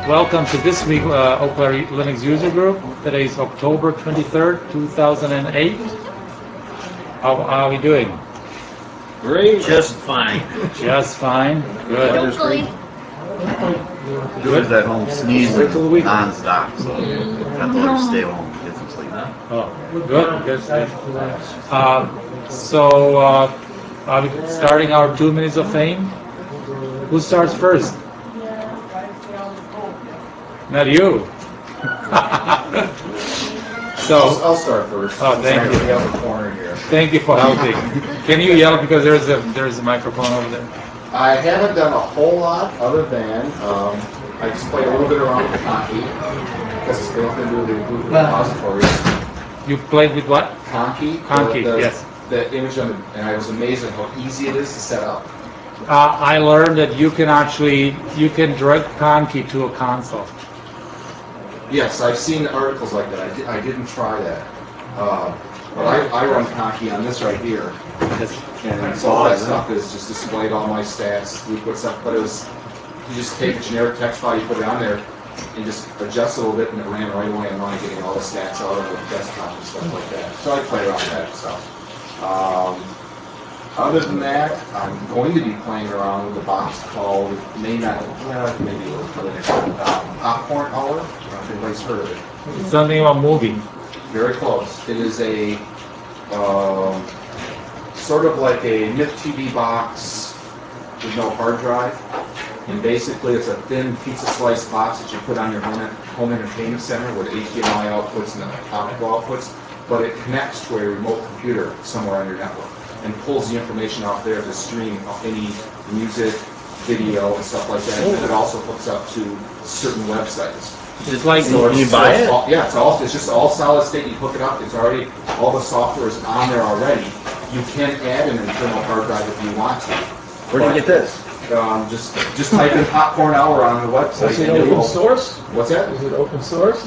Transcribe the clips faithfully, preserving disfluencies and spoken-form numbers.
Welcome to this week uh, Opera Linux user group. Today is October twenty-third, two thousand eight. How, how are we doing? Great. Just fine. Just fine. Good. Hopefully. Good at home sneezing non-stop, so I told her to stay home and get some sleep. Oh, good. Good. Uh, so, uh, are we starting our two minutes of fame? Who starts first? Not you. So I'll, I'll start first. Oh, thank you. We have a corner here. Thank you for helping. Can you yell because there's a there's a microphone over there? I haven't done a whole lot other than um, I just played a little bit around with Conky because it's built into the Google repository. You played with what? Conky. Conky, the, the, yes. The image on the, and I was amazed at how easy it is to set up. Uh, I learned that you can actually you can direct Conky to a console. Yes, I've seen articles like that. I, di I didn't try that. Uh, but I, I run Conky on this right here. And so all that stuff is just displayed all my stats, we put stuff, but it was, you just take a generic text file, you put it on there, and just adjust it a little bit, and it ran right away online, getting all the stats out of the desktop and stuff like that. So I play around with that stuff. Um, other than that, I'm going to be playing around with a box called, may not, well, maybe it was probably next time, um, Popcorn Hour. I don't know if anybody's heard of it. It's something about movie. Very close. It is a um, sort of like a Myth T V box with no hard drive. And basically it's a thin pizza slice box that you put on your home, home entertainment center with H D M I outputs and optical outputs, but it connects to a remote computer somewhere on your network and pulls the information off there to stream any music, video, and stuff like that. And it also hooks up to certain websites. It's like So you it's, buy so it's it? all, yeah, it's all it's just all solid state. You hook it up. It's already all the software is on there already. You can add an internal hard drive if you want to. Where do you get this? Um, just just type in Popcorn Hour on the website. Is it and it open will- source? What's that? Is it open source?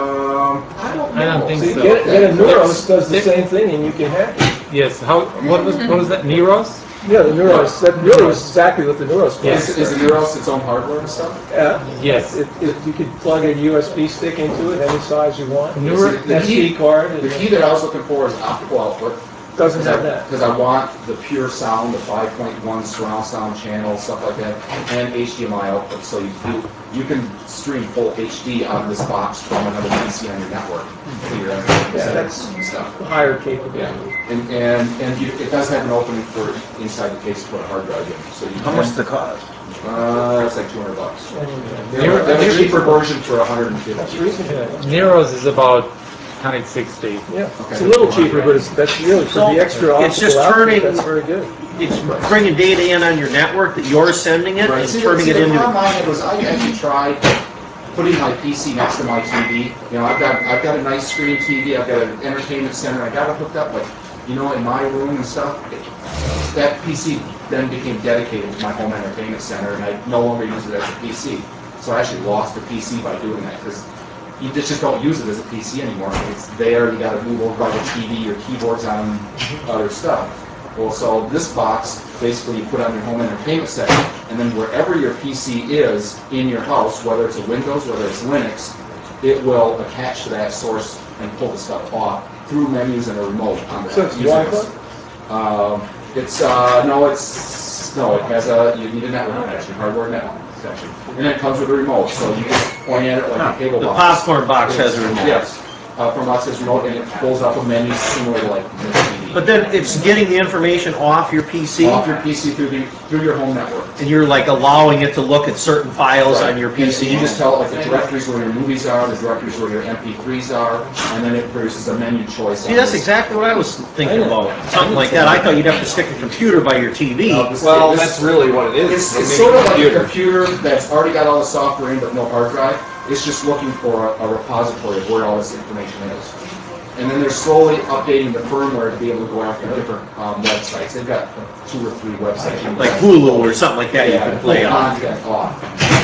Um, I don't know. I don't think See, so. get, get a Neuros does the If- same thing, and you can hack it. Yes. How? What was what was that? Neros? Yeah, the Neuros. That really is exactly what the Neuros Yes. does. Is, is the Neuros its own hardware and stuff? Yeah. Yes. It, it, you could plug a U S B stick into it, any size you want. Neuro- The S key, D card. the key that I was looking for is optical output. Doesn't have that. Because I want the pure sound, the five point one surround sound channel, stuff like that, and H D M I output. So you you, you can stream full H D out of this box from another P C on your network to your entertainment Yeah, center that's and stuff. higher capability. Yeah, and and and you, it does have an opening for inside the case to put a hard drive in. So you How much does it cost? Uh, it's like two hundred bucks. And, They have a- they have a cheaper version for one hundred That's fifty. reasonable. Neros is about one hundred sixty. Yeah, it's a little cheaper, but it's, that's really, for So, the extra it's just optical output, turning- that's very good. It's bringing data in on your network that you're sending it Right. and See, turning see, it the into. problem I had was I actually tried putting my P C next to my T V. You know, I've got I've got a nice screen T V. I've got an entertainment center. I got it hooked up, but you know, in my room and stuff, it, that P C then became dedicated to my home entertainment center, and I no longer use it as a P C. So I actually lost the P C by doing that because you just just don't use it as a P C anymore. It's there. You got to move over by the T V. Your keyboard's on other stuff. Well, so this box, basically you put on your home entertainment center, and then wherever your P C is in your house, whether it's a Windows, whether it's Linux, it will attach to that source and pull the stuff off through menus and a remote on the So it's using Wi-Fi? this. Um, it's, uh, no, it's, no, it has a, you need a network connection, hardware network connection. And it comes with a remote, so you just point at it like a cable The box. popcorn box has a remote. Yes, uh, from us as remote, and it pulls up a menu similar to like T V. But then it's getting the information off your P C, Off your P C through the through your home network. and you're like allowing it to look at certain files on your P And C. you just tell it like the directories where your movies are, the directories where your M P threes are, and then it produces a menu choice. See, that's exactly what I was thinking about. Something like that. I thought you'd have to stick a computer by your T V. Well, that's really what it is. It's, a it's mini sort of like a computer. computer that's already got all the software in but no hard drive. It's just looking for a, a repository of where all this information is. And then they're slowly updating the firmware to be able to go after different um, websites. They've got two or three websites. Like Hulu or something like that you Yeah, can play pull on. content off.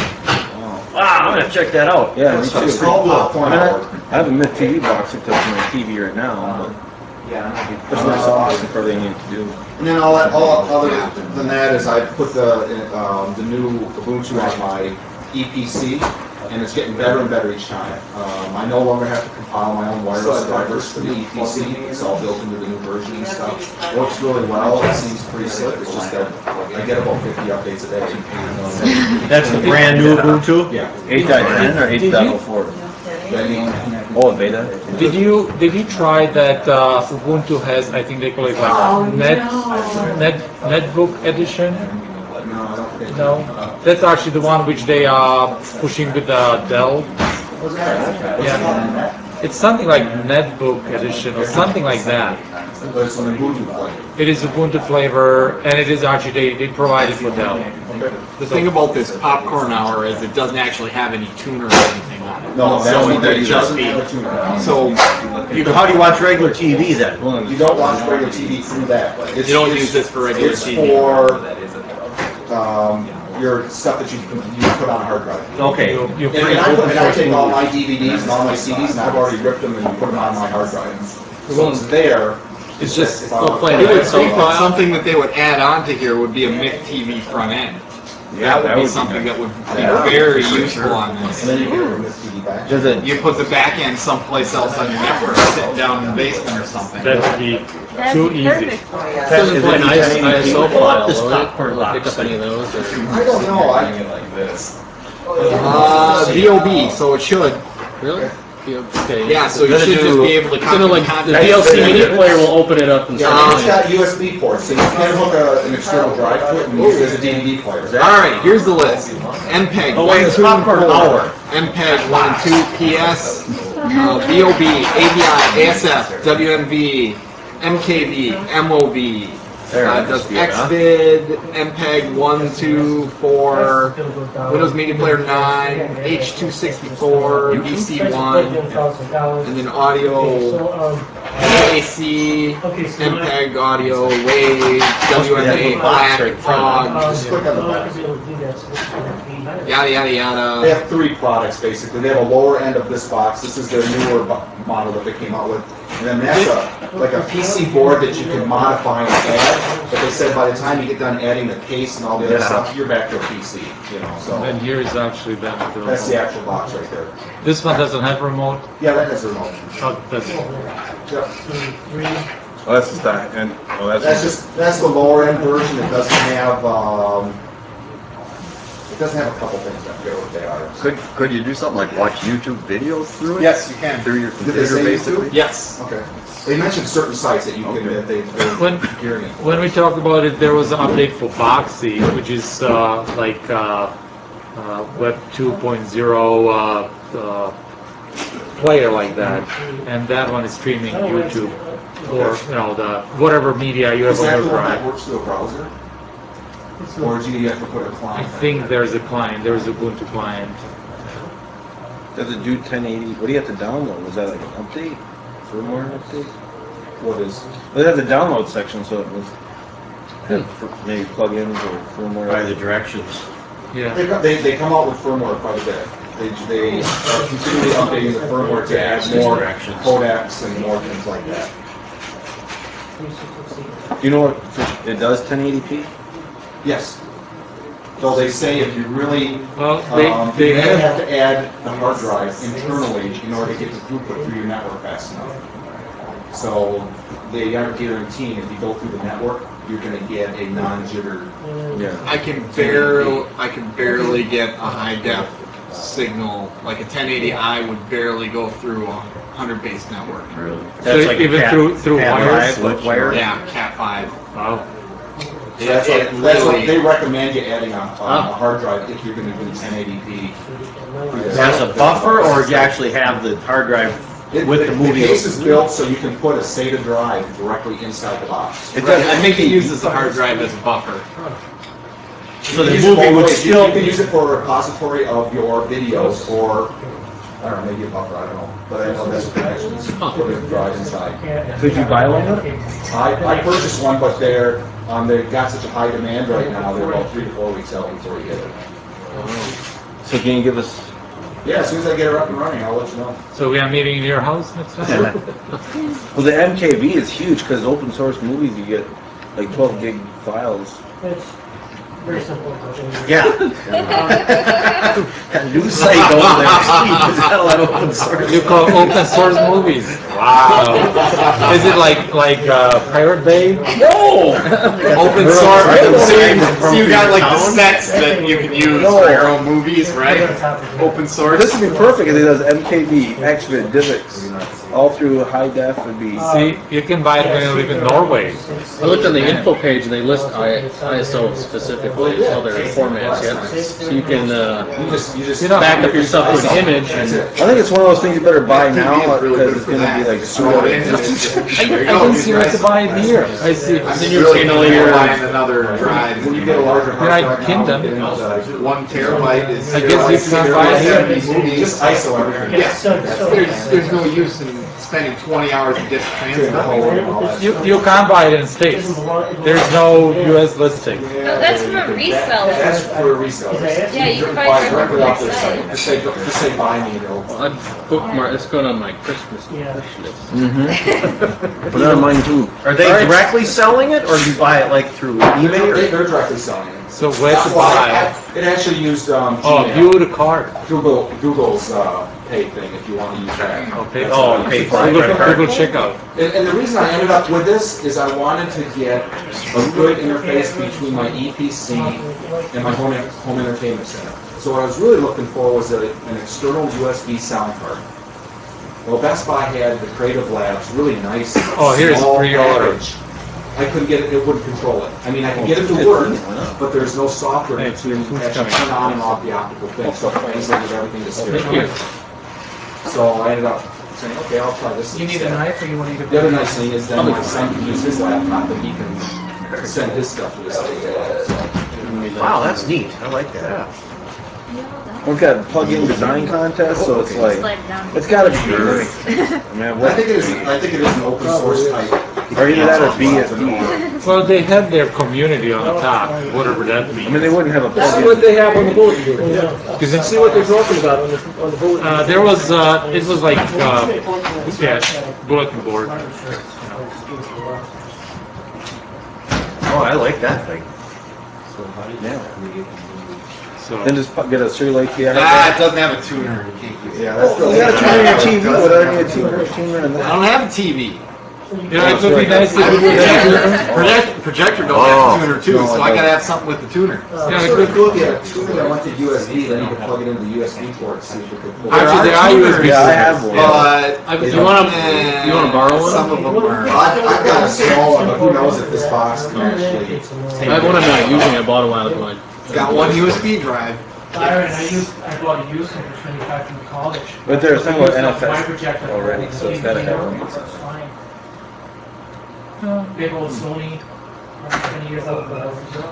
Wow, I'm gonna check that out. Yeah, me It's too. called Popcorn I, Hour. I have a Myth T V box hooked up to my T V right now, but that's not so awesome for everything you need to do. And then all that, all other than that is I put the um, the new Ubuntu on my E P C, and it's getting better and better each time. Um, I no longer have to compile my own wireless drivers for the E P C. It's all built into the new version and stuff. It works really well. It seems pretty slick. It's just that I get about fifty updates a day. That's the brand new Ubuntu? Yeah. eight point ten or eight point oh four? Oh, beta? Did you did you try that uh, Ubuntu has? I think they call it like Net Net Netbook edition. No, I don't think. No, that's actually the one which they are pushing with the Dell. Yeah, it's something like Netbook edition or something like that. But it's an Ubuntu flavor. It is Ubuntu flavor, and it is actually they, they provide it for Dell. The thing about this popcorn hour is it doesn't actually have any tuner or anything on it. No, that so one it would just be. So You, how do you watch regular T V then? You don't watch regular T V through that. It's, You don't it's- use this for regular it's T V. for um, your stuff that you you put on a hard drive. Okay. You, you And, and I, put, and I take all my D V Ds and all my C Ds and I've already ripped them and put them on my hard drive. So it's there. It's just if I wanna play play it it. with some file. Something that they would add on to here would be a M I C T V front end. That would be something that would be very useful on And this. then you can this T V back. Does it? You put the back end someplace else on your network, sitting down in the basement or something. that would be too easy. Doesn't play an I S O file, This will popcorn it? Will it pick box up any of those? Or? I don't know. I Uh, V O B, so it should. Really? Yeah, okay. Yeah, so you Does it should just do- be able to It's gonna like copy the D L C media player will open it up and yeah, start it's playing. got U S B ports, so you can hook a, an external drive to it and use it as a D V D player. Alright, here's the list. M P E G Oh, one, wait, it's two, and popcorn four. hour. M P E G one and two, P S, uh, V O B, A V I, A S F, W M V, M K V, M O V. There, Uh, that does must be it, huh? Xvid, M P E G one, two, four, Windows Media Player nine, H two sixty-four, V C one, and then audio, A C, M P E G audio, Wave, W M A, FLAC, FOG, Just click on the box. yada yada They yada. have three products basically. They have a lower end of this box. This is their newer bo- model that they came out with. And then that's a, like a P C board that you can modify and add. But they said by the time you get done adding the case and all the other Yeah. stuff, you're back to a P C, you know, so. And here is actually that. That's the actual box right there. This one doesn't have remote. Yeah, that has a remote. Oh, that's Yep. Oh, that's the stock, and, oh, that's. That's just, that's the lower end version. It doesn't have, um, it doesn't have a couple things. I forget what they are. Could, could you do something like watch YouTube videos through it? Yes, you can. Through your Did they computer, say basically? YouTube? Yes. Okay. They mentioned certain sites that you can, Okay. that they, When- they're gearing it. when we talked about it. There was an update for Boxy, which is uh, like uh, uh, Web two point oh uh, uh, player like that, and that one is streaming YouTube or you know the whatever media you have Is on that your the one that drive. works through a browser? Or do you have to put a I client? think there's a client. There's a Ubuntu client. Does it do ten eighty? What do you have to download? Was that like an update? Firmware update? What is? Well, it has a download section, so it was have fir- maybe plugins or firmware. By the directions. Yeah. They, co- they, they come out with firmware quite a bit. They, they are continually updating the firmware to add more Directions. codecs and more things like that. Do you know what it does? ten eighty p? Yes. So they say if you really, Well, they um, they you may have. have to add the hard drive internally in order to get the throughput through your network fast enough. So they aren't guaranteeing if you go through the network, you're going to get a non-jitter. Yeah. I can barely, I can barely get a high def signal. Like a ten eighty i would barely go through a hundred base network. Really? So even cat- through through cat wires. five, wire. Yeah, cat five. Wow. So that's, It what, that's what really- they recommend you adding on, on a hard drive if you're going to do ten eighty p. As a buffer, or do you actually have the hard drive It, with the, the the movie? case is built so you can put a SATA drive directly inside the box. It Right, does. I think it uses the hard drive as a buffer. So the You can use it movie both would ways. You- still You can use it for a repository of your videos or, I don't know, maybe a buffer, I don't know. But I know that's what they mentioned, is put a drive inside. Could you buy one? I, I purchased one, but they're, um, they've got such a high demand right now, they're about three to four weeks out before you get it. So can you give us? Yeah, as soon as I get it up and running, I'll let you know. So we are meeting in your house next time. Well, the M K V is huge because open source movies you get like twelve gig files. It's very simple. Yeah. that news site over there, Steve? Is that a lot of open source? You call open source movies? Wow. Is it like like uh, Pirate Bay? No! Open source. So you, so you got like the sets that you can use No. for your own movies, right? Open source. This would be perfect if it does M K B, Xvid, DivX, all through high def would be. See, you can buy it when you live in Norway. I looked on the info page and they list I S O specifically, all their formats yet. So you can uh, You just, you just You know, back up yourself to an image. And I think it's one of those things you better buy now because it's going to be like throw it in. super. Just, I, I didn't see what to buy it here. I see. Then you're really here buying another drive. When you get a larger hard United drive now, Kingdom. you get into the- One terabyte is. I guess you can't buy it here. movies, just I S O everything. Yeah, there's, there's no use in spending twenty hours to get the transfer. You you can't buy it in States. There's no U S listing. No, that's from a reseller. That's for resellers. Yeah, you can buy buy it directly from off their their site. site. Just say, just say buy me, and it'll. I bookmark. It's going on my Christmas wish list. Mm-hmm. Put it on mine too. Are they directly selling it, or do you buy it like through eBay? They're, Or? they're directly selling it. So where to Well, buy? It actually used um, Oh, Gmail. view the card. Google Google's uh, pay thing if you want to use that. Okay. Oh, pay for it. Google, Google checkout. And, and the reason I ended up with this is I wanted to get a good interface between my E P C and my home home entertainment center. So what I was really looking for was a, an external U S B sound card. Well, Best Buy had the Creative Labs, really nice. Oh, here's small pre-order. package. I couldn't get it, it wouldn't control it. I mean, I could get it to work, but there's no software Hey, to who's actually coming? turn on and off the optical thing. So it translated everything to Thank stereo. you. So I ended up saying, okay, I'll try this. You need a instead. knife or you want to eat The other nice thing is then my son can use his laptop and he can send his stuff to this thing. Wow, that's neat. I like that. We've got a plug-in design contest, so it's like, it's got to be yours. I mean, I what, think it is. I think it is an open source type. or either that or B S D. Well, they have their community on the top, whatever that I means. mean, they wouldn't have a This is plug-in. what they have on the bulletin board. Because it's- See what they're talking about on the, on the bulletin. Uh, there was, uh, it was like, uh, yeah, bulletin board. Oh, I like that thing. So Then just pu- get a serial A P I. Ah, it doesn't have a tuner. You can't use it. Yeah, that's You gotta turn on your T V, what other need a tuner, tuner and I that? don't have a T V. yeah, it would be nice if I have you a would projector. have. Project, projector don't Oh. have a tuner too, No, so it I gotta doesn't. have something with the tuner. Yeah, So it if you look at a tuner that went to U S B, then you could plug it into the U S B port, see if it could pull. Actually, there are U S B. Yeah, I have one. But I, you want to eh, you want to borrow one? Some of them are. I've, I've got a small one, but who knows if this box can actually take I have one I'm it. not using. I bought a while ago. I- It's got one U S B drive. Byron, I used, I bought a used one for twenty-five from college. But there's some with N F My S projector already, so it's gotta have one. It's fine. Big old Sony, twenty years old. but-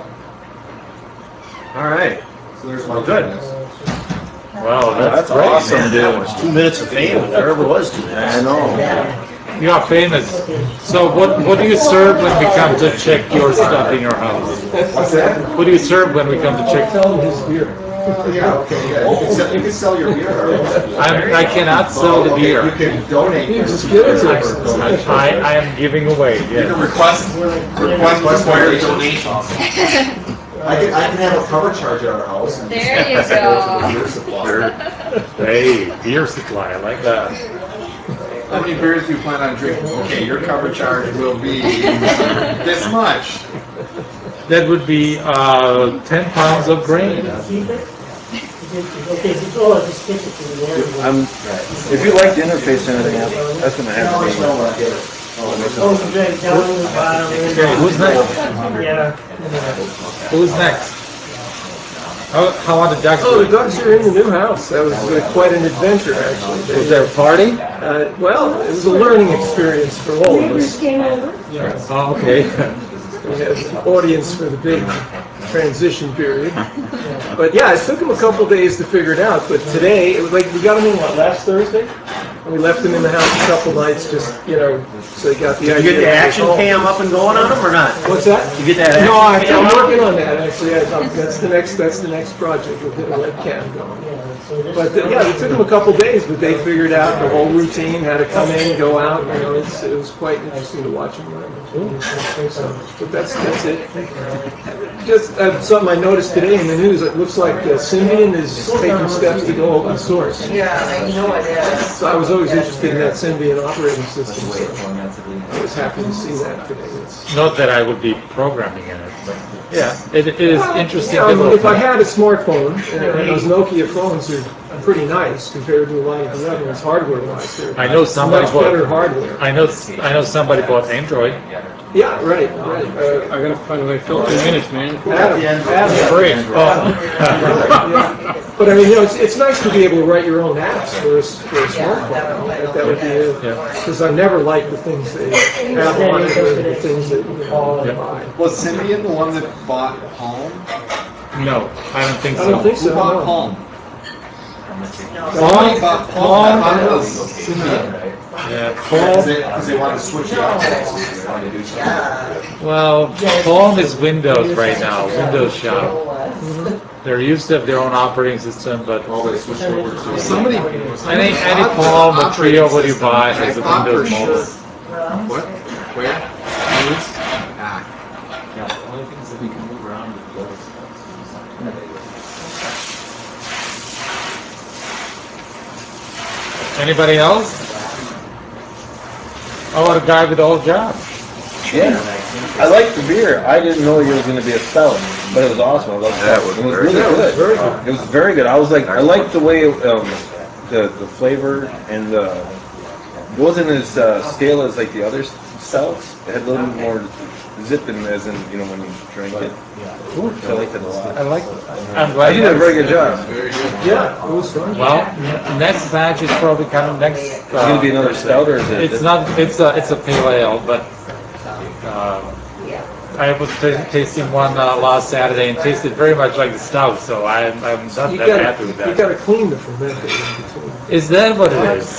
All right. So there's my Good. goodness. Wow, That's that's great. awesome, Man, that was dude. two minutes of fame, if there ever was two I minutes. know. You are famous. So what, what do you serve when we come to check your stuff in your house? What's that? What do you serve when we come to check? Tell them his beer. Uh, yeah, okay, yeah. You can sell, you can sell your beer. Or I'm, I cannot sell the Okay, beer. You can donate. You your just give it to beer us. for donation. I, I am giving away, You can yes. request, request required donations. I can, I can have a cover charge at our house. And There you just go to the go. beer supply. Hey, beer supply, I like that. How many beers do you plan on drinking? Okay, your cover charge will be this much. That would be, uh, ten pounds of grain. I'm, if you like the interface and everything, else, that's gonna have to be. Okay, who's next? Who's next? How, how are the ducks Oh, the doing? ducks are in the new house. That was uh, quite an adventure, actually. Was there a party? Uh, well, it was a learning experience for all of us. Oh, okay. We had an audience for the big transition period. But yeah, it took them a couple days to figure it out. But today, it was like, we got them in, what, last Thursday? We left them in the house a couple nights, just, you know, so they got the Did you idea. get the that action they're home. cam up and going on them or not? What's that? You get that action No, I, cam I'm on? working on that, actually. I, I'm- that's the next, that's the next project, we'll get a webcam going. But, uh, yeah, it took them a couple days, but they figured out the whole routine, how to come in, go out, you know, it's, it was quite interesting to watch them learn. So, but that's, that's it. Just uh, something I noticed today in the news, it looks like uh, Symbian is taking steps to go open source. So I was always interested in that Symbian operating system, so I was happy to see that today. It's, Not that I would be programming in it, but yeah, it, it is interesting. you know, if I development. had a smartphone, and those Nokia phones are pretty nice compared to a lot of the other ones, hardware-wise. They're I know somebody much bought, better hardware. I know, I know somebody bought Android. Yeah, right, right. Uh, I gotta find a way to fill two minutes, man. Adam, Adam, Free. Oh. yeah. But I mean, you know, it's, it's nice to be able to write your own apps for a, s- for a smartphone. That, that would be because I never liked the things they have on it or the things that you know, Yeah. buy. Was Symbian the one that bought Palm? No, I don't think I so. don't think Who so. bought no. Palm? Palm, Somebody bought Palm. I thought it Palm, was Symbian. yeah, Because Palm. they, 'cause they want to switch it up, so they just wanted to do something. Well, Palm is Windows right now, Windows Shop. They're used to have their own operating system, but Well, they switched over to. Somebody, any any Palm or Trio what you buy has a Windows model. What? Where? News? Ah. Yeah, the only things that we can move around with those. Anybody else? How about a guy with all jobs? Yeah. I liked the beer. I didn't know it was going to be a stout, but it was awesome. I loved Yeah, it. it was It was very really good. good. Very good. It was very good. I was like, I liked the way um, the the flavor and the it wasn't as uh, stale as like the other s- stouts. It had a little bit more zip in, as in you know when you drink it. I liked it a lot. I like. I'm I glad did you a very good job. Yeah, it was fun. Well, n- next batch is probably coming next. Is it going to be another stout or is it? It's not. It's a. It's a pale ale, but uh, I was t- tasting one uh, last Saturday and tasted very much like the stout. So I'm. I'm not You that gotta, happy with you that. gotta clean the fermenter in between. Is that what it is?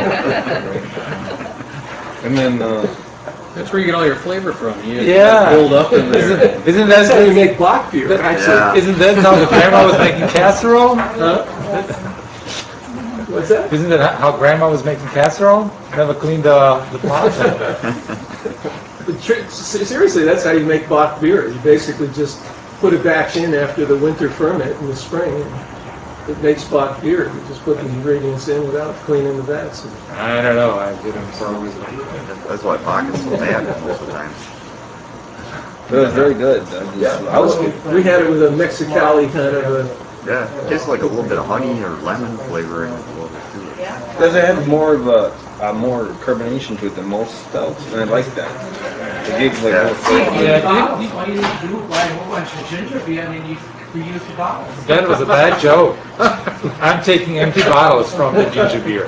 And then uh, That's where you get all your flavor from. You Yeah. build up in there. Isn't, isn't That's how you that? make Bach beer, actually. Yeah. Isn't that how the grandma was making casserole? Huh? What's that? Isn't that how grandma was making casserole? Never cleaned the the pot. The tri- se- Seriously, that's how you make Bach beer. You basically just put a batch in after the winter ferment in the spring. And it makes Bach beer. You just put the ingredients in without cleaning the vats. I don't know. I didn't probably. That's why Bach is so bad most of the time. it was very good. I, just, I was We had it with a Mexicali kind of a. Yeah, it tastes like a little bit of honey or lemon flavor in it a little bit too. Does it have more of a, a more carbonation to it than most stouts? And I like that. It gives like Yeah. more flavor. Yeah, Bottles, all you need to do is buy a whole bunch of ginger beer and then you reuse the bottles. that was a bad joke. I'm taking empty bottles from the ginger beer.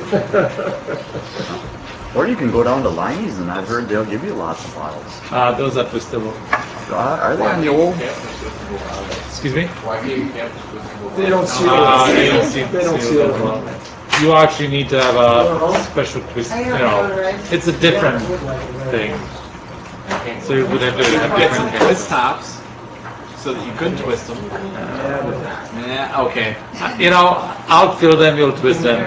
Or you can go down to Liney's and I've heard they'll give you lots of bottles. Uh, those are twistable. Uh, are they on the old? Excuse me? Why can't you have this? They don't seal Uh, it. they don't seal, They don't seal seal them it. well. You actually need to have a special twist. You know, it's a different thing. So you would have to have Get some different. twist tops so that you could twist them. Yeah, okay. You know, I'll fill them. You'll twist them.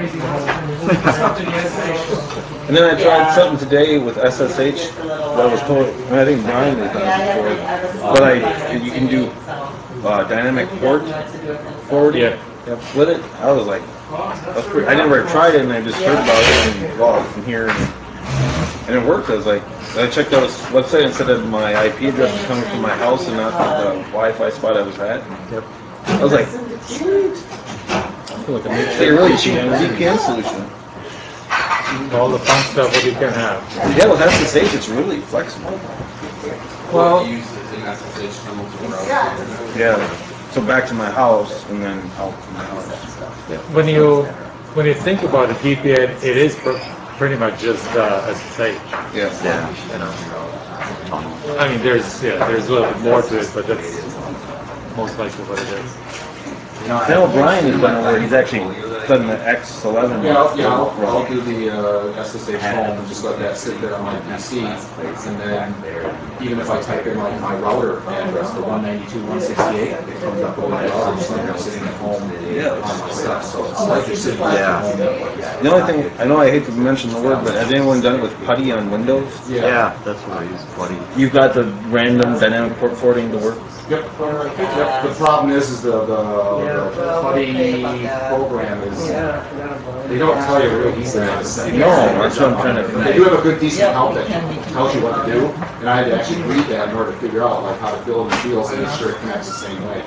And then I tried something today with S S H that was told, and I think Brian has done it before, but I, you can do uh, dynamic port forwarding. Yeah. Yep. With it. I was like, that's pretty, I never tried it and I just heard about it and well, from here and, and it worked. I was like, I checked out his website and said that my I P address was coming from my house and not the Wi-Fi spot I was at. Yep. I was like, sweet. Like a mix. It's a really cheap V P N solution. All the fun stuff that you can have. Yeah, with S S H, it's really flexible. Well, Use it in S S H tunnels or else. Yeah. So back to my house and then out from my house. when you when you think about it, V P N, it is pr- pretty much just uh, S S H. Yeah. Yeah. Tunnel. I mean, there's yeah, there's a little bit more to it, but that's most likely what it is. I know Brian has done it where he's actually done the X eleven. Yeah, I'll, yeah, I'll, I'll do the uh, S S H home and just let that sit there on my P C, and then even if I type in like my router address, the one ninety-two dot one sixty-eight, it comes up with my router just like I'm sitting at home on my stuff. So it's like you're sitting at Yeah. home. The only thing, I know I hate to mention the word, but has anyone done it with PuTTY on Windows? Yeah, that's what I use, buddy. You've got the random dynamic port forwarding to work? Yep. Yep. The problem is, is the, the, the PuTTY program is, they don't tell you real easily how to set it. No, that's what I'm trying to They do have a good decent help that tells you what to do, and I had to actually read that in order to figure out like how to build the fields and make sure it connects the same way.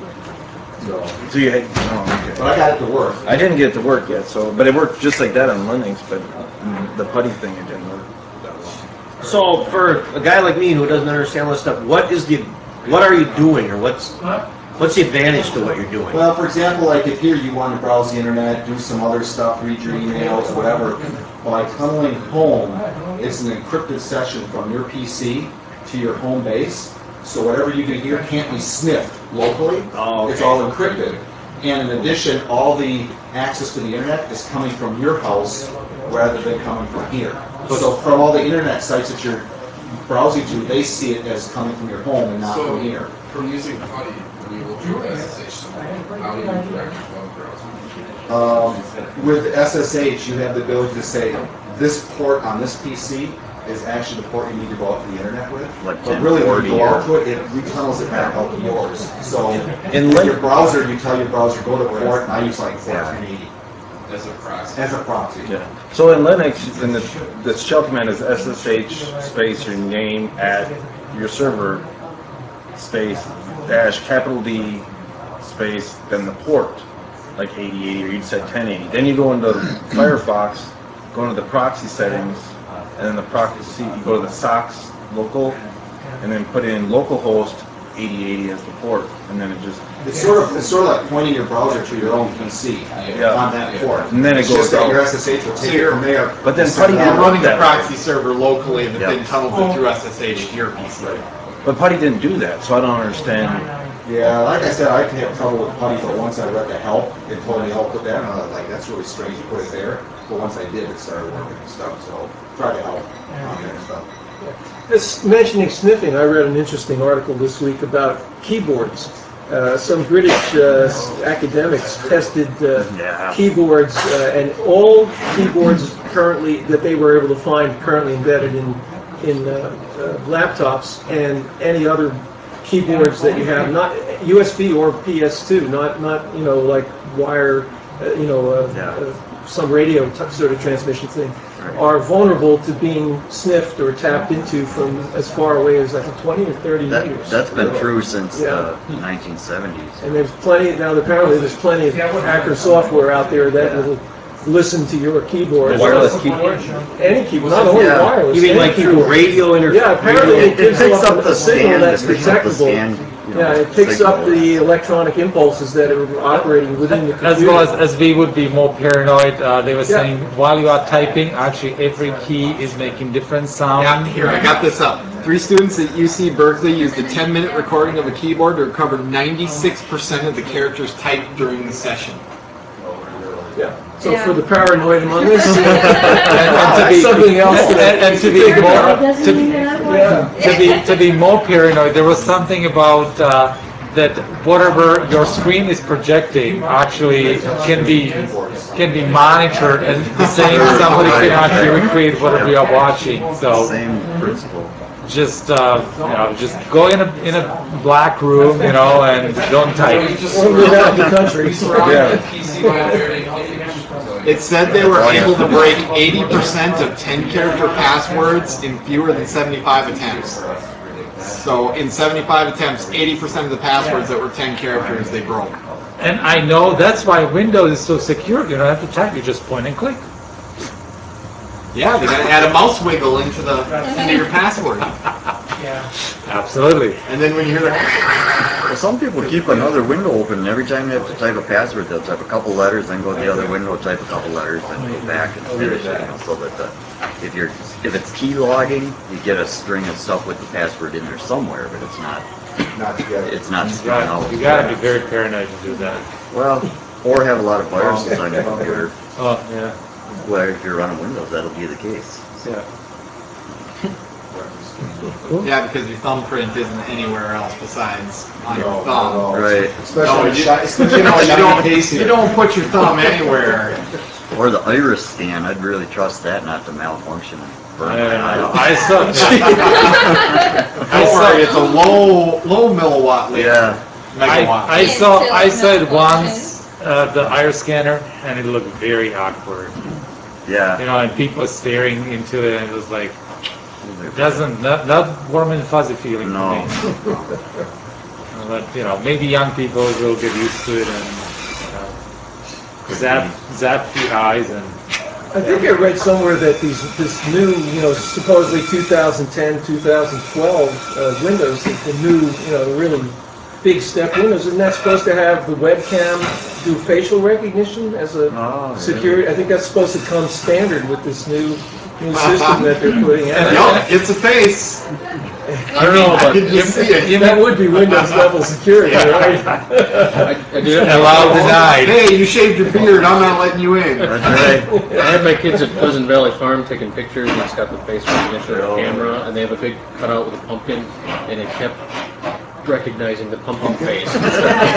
So, So you had, oh, okay. but I got it to work. I didn't get it to work yet, so, but it worked just like that on Linux, but the PuTTY thing, it didn't work that well. So for a guy like me who doesn't understand all this stuff, what is the, what are you doing, or what's, what's the advantage to what you're doing? Well, for example, like if here you want to browse the internet, do some other stuff, read your emails, whatever, by tunneling home, it's an encrypted session from your P C to your home base. So whatever you can hear can't be sniffed locally. Oh, okay. It's all encrypted. And in addition, all the access to the internet is coming from your house rather than coming from here. So from all the internet sites that you're browsing to, they see it as coming from your home and not So, from here. from using PuTTY, when you will do S S H someone, how do you direct your web browser? Um, with S S H, you have the ability to say, this port on this P C is actually the port you need to go out to the internet with. Like But really, when you go ten out to it, it retunnels it back out to yours. So In in Lin- your browser, you tell your browser, go to port, I use like port Yeah. ten eighty As a proxy. as a proxy. Yeah. So in Linux, in the, the shell command is S S H space your name at your server space dash capital D space then the port, like eighty eighty or you'd said ten eighty. Then you go into Firefox, go into the proxy settings, and then the proxy, you go to the socks local, and then put in localhost eighty eighty as the port, and then it just It's sort of it's sort of like pointing your browser to your own P C Yeah. on that port. And then it It's goes just that out. your S S H will take it from there. But then and send PuTTY it didn't out. You're running a that proxy way. server locally and Yep. then tunnels it through S S H to your P C. But PuTTY didn't do that, so I don't understand. Yeah, like I said, I had trouble with PuTTY, but once I read the help, it told me how to put that, and I was like, that's really strange to put it there. But once I did, it started working and stuff, so try to help on that stuff. This mentioning sniffing, I read an interesting article this week about keyboards. Uh, some British uh, academics tested uh, Yeah. keyboards, uh, and all keyboards currently that they were able to find currently embedded in in uh, uh, laptops and any other keyboards that you have, not U S B or P S two, not not you know like wire, uh, you know, uh, Yeah. uh, some radio t- sort of transmission thing, are vulnerable to being sniffed or tapped into from as far away as I think twenty or thirty That, meters. that's been true since Yeah. the nineteen seventies. And there's plenty now. Apparently, there's plenty of hacker software out there that Yeah. will listen to your keyboard. Wireless keyboard? Any keyboard, not only Yeah. wireless. You mean any like through keyboard. radio interface? Yeah, apparently radio- it gives picks off up a the signal scan, that's it picks up the detectable. scan, you know, Yeah, it picks up signal. the electronic impulses that are operating within the computer. As well as, as we would be more paranoid, uh, they were Yeah. saying while you are typing, actually every key is making different sound. Yeah, here, I got this up. Three students at U C Berkeley used a ten minute recording of a keyboard to recover ninety-six percent of the characters typed during the session. Yeah. So Yeah. for the paranoid among us, and, and to be, something else and, that- and to be more to be, yeah. to be to be more paranoid, there was something about uh, that whatever your screen is projecting actually can be can be monitored, and the same somebody can actually recreate whatever you are watching. So Same principle. just uh, you know, just go in a in a black room, you know, and don't type. Or live out in the country. Yeah. P C monitoring features. It said they were able to break eighty percent of ten character passwords in fewer than seventy-five attempts. So in seventy-five attempts, eighty percent of the passwords that were ten characters, they broke. And I know that's why Windows is so secure. You don't have to type; you just point and click. Yeah, they gotta add a mouse wiggle into the into your password. Absolutely. And then when you hear the Well, some people keep another window open, and every time you have to type a password, they'll type a couple letters, then go to the other window, type a couple letters, then go back and finish it. You know, so that the, if you're if it's key logging, you get a string of stuff with the password in there somewhere, but it's not Not together. it's not You strung got out. you got to be very paranoid to do that. Well, or have a lot of viruses on your computer. Oh, yeah. Where if you're running Windows, that'll be the case. Yeah. Yeah, because your thumbprint isn't anywhere else besides on your thumb. Right. No, you, you know, you don't, you don't put your thumb anywhere. Or the iris scan, I'd really trust that not to malfunction and burn my eyes. I saw. Don't worry, it's a low, low milliwatt laser. Yeah. I, Megawatt. I saw I saw it once, uh, the iris scanner, and it looked very awkward. Yeah. You know, and people staring into it, and it was like, it doesn't, not, not warm and fuzzy feeling No. for me. But, you know, maybe young people will get used to it and uh, zap, zap the eyes and... I think I read somewhere that these this new, you know, supposedly two thousand ten, two thousand twelve uh, Windows is the new, you know, the really big step Windows. Isn't that supposed to have the webcam do facial recognition as a Oh, security? really? I think that's supposed to come standard with this new new system that they're putting out. Yep, it's a face. I don't know, I but can just see it. That would be Windows level security, right? I, I did it. Allowed denied. Hey, you shaved your beard, I'm not letting you in. That's right. I had my kids at Pleasant Valley Farm taking pictures, and it's got the face recognition of the camera, and they have a big cutout with a pumpkin, and it kept recognizing the pumpkin face. The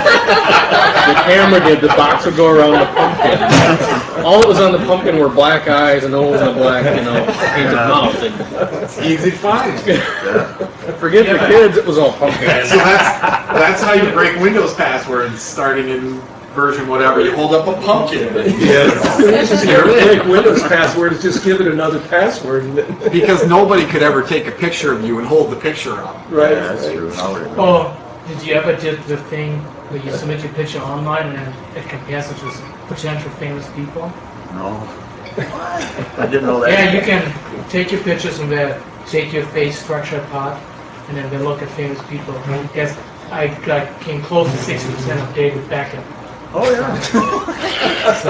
camera did, the box would go around the pumpkin. All that was on the pumpkin were black eyes, and nose and a black, you know, painted mouth. And It's easy to find. forget the kids, it was all pumpkin. So that's, that's how you break Windows passwords, starting in version whatever. You hold up a pumpkin. Yes. It's just You're in. break Windows password is just give it another password. Because nobody could ever take a picture of you and hold the picture up. Right. Yeah, that's right. true. Now we're- Oh, did you ever did the thing where you submit your picture online and then it compares it to potential famous people? No. I didn't know that. Yeah, you can take your pictures and then take your face structure apart and then they look at famous people. I guess I like came close to sixty percent of David Beckham. Oh, yeah. So,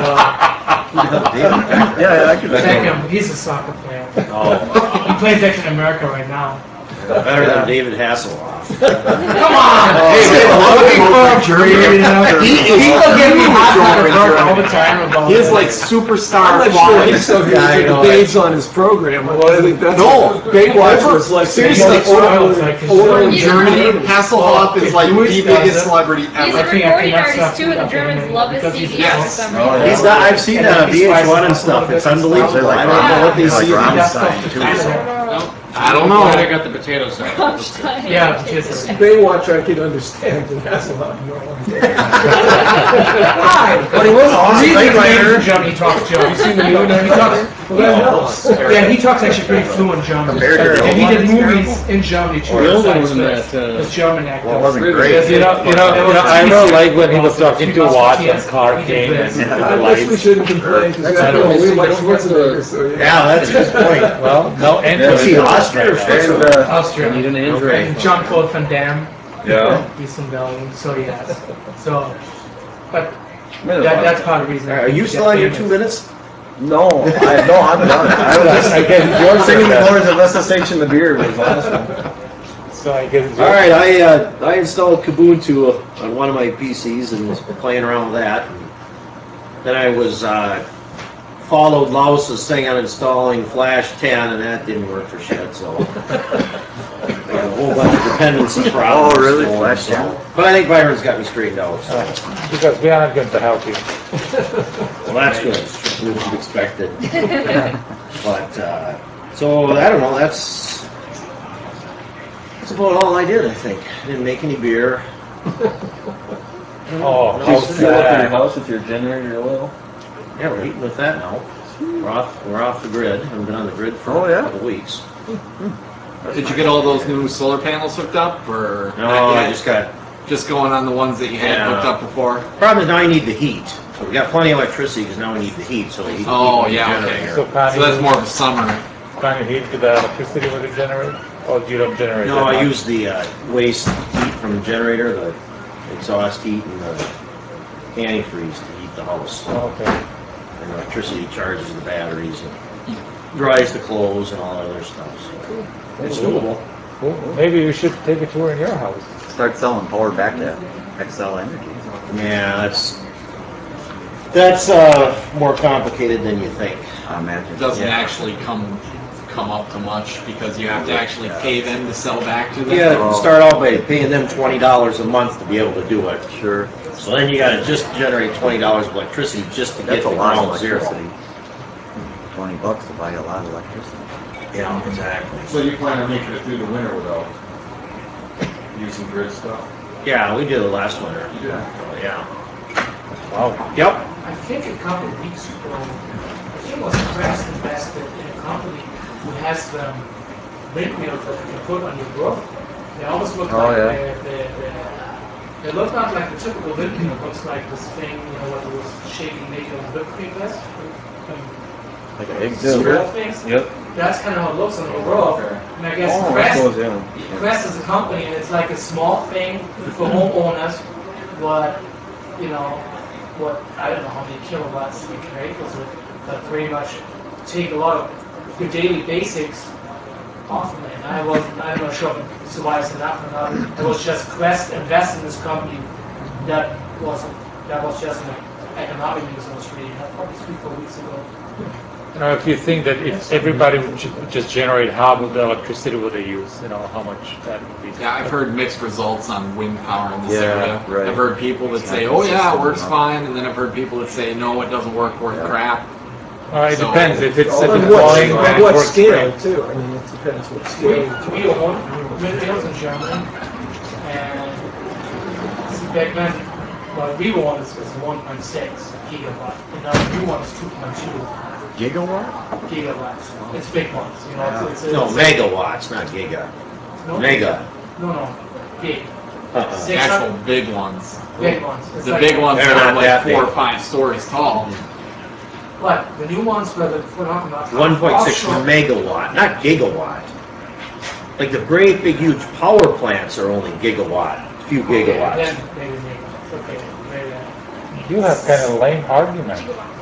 yeah, yeah, I could Beckham, he's a soccer player. Oh, He plays actually in America right now. better than David Hasselhoff. Come on! Hey, they love him over Germany. He, he, People get me hot German, water burger all Germany. the time about He is it. like superstar I'm not sure quality. he's so good Yeah, I with the know. babes on his program. Well, I think that's No, Baywatch over- was like seriously, over, Over in Germany, Hasselhoff is like the biggest celebrity He's ever. a recording artist too, and the Germans love his C Ds Yes. for some Oh, reason. He's not, I've seen that on V H one and stuff. It's unbelievable. I don't know what they like see. Rammstein, too. I don't Glad I know. got the potato salad. Rammstein. Yeah, just Baywatch I can understand, and Hasselhoff no. Why? But he was an awesome He's great in writer. Germany. He talks German. You seen the movie? He talks. Well, that helps. Yeah, he talks actually pretty fluent German. Compared to And he did Bill movies in Germany too. Bill besides was in this. that, uh, This German actor. Well, it wasn't Really? great. You know, you know, you know, I really like when he was talking to Watts when car came and the I guess we lights. shouldn't complain because That's I what don't I know, we see. like Don't get the- Schwarzenegger, so yeah. Yeah, that's a good point. Well, no entry. Was he Austria or And, uh, Austria. I need an And Android. Jean-Claude Van Damme. Yeah. He's from Belgium, so yes. So, but Man, that, that's part of the reason. Are you still on your two minutes? No, I no, I'm done. I was just I guess George singing the said that. chorus of S S H in the beer was awesome. So I guess. All right, I uh, I installed Kubuntu on one of my P Cs and was playing around with that. Then I was uh, followed Laus's thing on installing Flash ten, and that didn't work for shit. So I got a whole bunch of dependency problems. Oh, really? going, Flash so- ten? But I think Byron's got me straightened out. So. Because we are not going to help you. Well, that's good. Which you expected. But uh, so I don't know. That's that's about all I did. I think I didn't make any beer. Oh, You how still up in your sad. house with your generator oil? Yeah, we're eating with that now. We're off. We're off the grid. I've been on the grid for Oh, a yeah? couple weeks. Did you get all those new solar panels hooked up, or No, not I yet? just got. Just going on the ones that you had Yeah. hooked up before? Problem is now I need the heat. So we got plenty of electricity because now we need the heat. So we heat Oh, the yeah, okay. generator. So can't So that's you, more of a summer. can't you heat with the electricity with the generator? Or you don't generate No, that I much? use the uh, waste heat from the generator, the exhaust heat, and the antifreeze to heat the house. Okay. And electricity charges the batteries and dries the clothes and all that other stuff. So it's doable. Well, maybe you should take a tour in your house. Start selling power back to X L Energy. Yeah, that's That's uh, more complicated than you think. I imagine. It doesn't Yeah. actually come come up to much because you have to actually pay them to sell back to them. Yeah, you start out by paying them twenty dollars a month to be able to do it. Sure. So then you got to just generate twenty dollars of electricity just to That's get a the lot of ground zero. electricity. Twenty bucks to buy a lot of electricity. Yeah, exactly. So you plan on making it through the winter without using grid stuff? Yeah, we did it last winter. You did. Oh, yeah. Wow. Yep. I think a couple of weeks ago, I think it was Crest invested in a company who has um, windmills that you can put on your roof. They almost look Oh, like yeah. the, the, the, they look not like the typical windmill. It looks like this thing, you know, what was shaking maybe on whipped cream is. Like an egg Small scissor? things. Yep. That's kind of how it looks on the roof. And I guess Oh, Crest, that goes in. Crest is a company, and it's like a small thing for homeowners, but, you know, what, I don't know how many kilowatts you can make with it, but pretty much take a lot of your daily basics off of it. And I wasn't, I'm not sure if it's wise enough or not. It was just Crest invest in this company that was, that was just an economic news on the street, probably three, four weeks ago. You know, if you think that if everybody would ju- just generate half of the electricity would they use, you know, how much that would be. Yeah, I've heard mixed results on wind power in this Yeah, area. right. I've heard people that It's say, not "Oh yeah, it consistent works enough. fine," and then I've heard people that say, "No, it doesn't work worth Yeah. crap." Uh, it So- depends. If it's if On it's what, blowing, on then it what works scale great. too? I mean, it depends what We, scale. we own windmills in Germany, and see, back then, what we want is, is one point six gigawatt, and now the new one is two point two Gigawatt? gigawatts. It's big ones, you know. It's, it's, No, it's, megawatts, not giga. no, Mega. No, no, big. Uh-uh. The Six actual hundred big ones. big ones. It's The like- big ones They're are not like that four or big. five stories tall. What? The new ones for the for talking about one point six offshore- megawatt, not gigawatt. Like the great big huge power plants are only gigawatt, few Okay, gigawatts. then maybe megawatts. Okay, maybe that. You have kind of lame argument.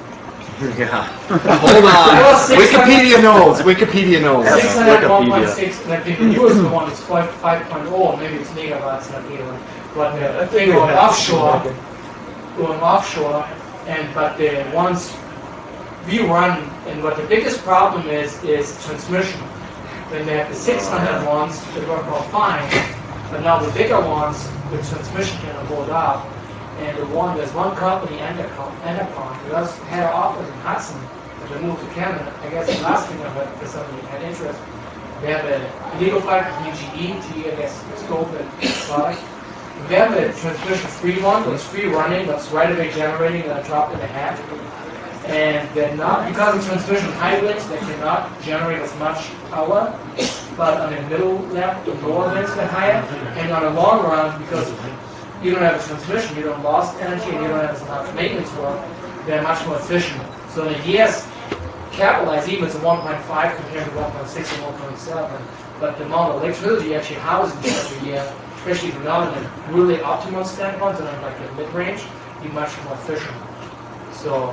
Yeah. Hold on. Wikipedia knows. Wikipedia knows. six hundred, Wikipedia. one point six, and I think the newest one is five point oh, maybe it's megawatts, not gigawatt. But the thing going offshore, going offshore, and but the ones we run, and what the biggest problem is, is transmission. Then they have the six hundred ones that work all fine, but now the bigger ones, the transmission cannot hold up. And the one, there's one company, Enercon, Enercon, who has had an office in Hudson, and they moved to Canada. I guess the last thing I heard, for somebody had interest, they have a legal fight between G E, G E, I guess, scope and product. They have a transmission-free one, but it's free running, but it's right away generating and a drop in the hat. And they're not, because of transmission high winds, they cannot generate as much power, but on the middle level, the lower winds are higher, and on the long run, because you don't have a transmission, you don't lost energy, and you don't have as much maintenance work, they're much more efficient. So in a year's capitalized, even it's a one point five compared to one point six and one point seven, but the amount of electricity actually houses every year, especially if you're not in a really optimal standpoint, and in like the mid-range, you're much more efficient. So,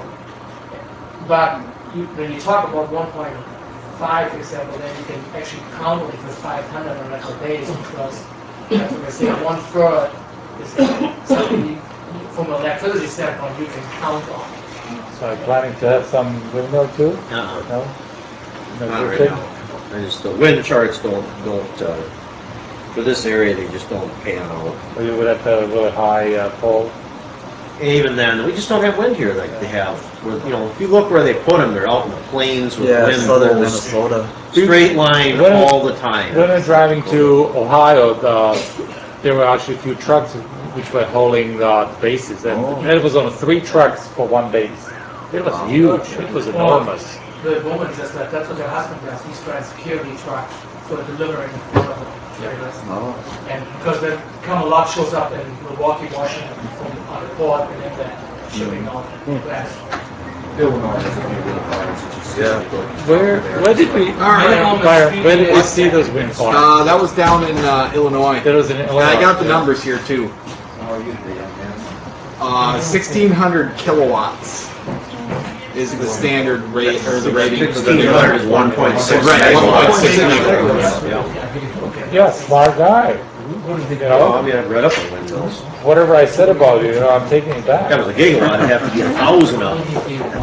but you, when you talk about one point five, for example, then you can actually count only for five hundred on a regular basis, because that's what I say, one third is something from an electricity standpoint you can count on. So I'm planning to have some windmill too? Uh-uh. No? No Not good right thing? now. I just the wind charts don't don't uh, for this area they just don't pan out. Or you would have to have a really high uh, pole? And even then, we just don't have wind here like they have. Where, you know, if you look where they put them, they're out in the plains with Yeah, wind southern blows Minnesota. straight line When- all the time. When we were driving to Ohio, the, there were actually a few trucks which were hauling the bases, and Oh. that was on three trucks for one base. It was huge. It was enormous. The woman just that that's what her husband does. He's trying security truck for delivering one of the trailers. Oh. And because the Camelot shows up in Milwaukee, Washington from on the port and then the shipping out west. Illinois has a few wind farms that you see. Yeah. Where where did we All right. Byron, where did we see those wind farms? Uh, that was down in uh, Illinois. That was in And Illinois. I got the yeah. numbers here too. Oh, you the young man. Uh, sixteen hundred kilowatts is the standard rate or the rating for the sixteen hundred is one point six Right, megawatts. one point six megawatts. Yeah. Yeah, smart guy. You know, I read up on Windows. whatever I said about it, you know, I'm taking it back. That was a gigawatt. I'd have to be a thousand of them.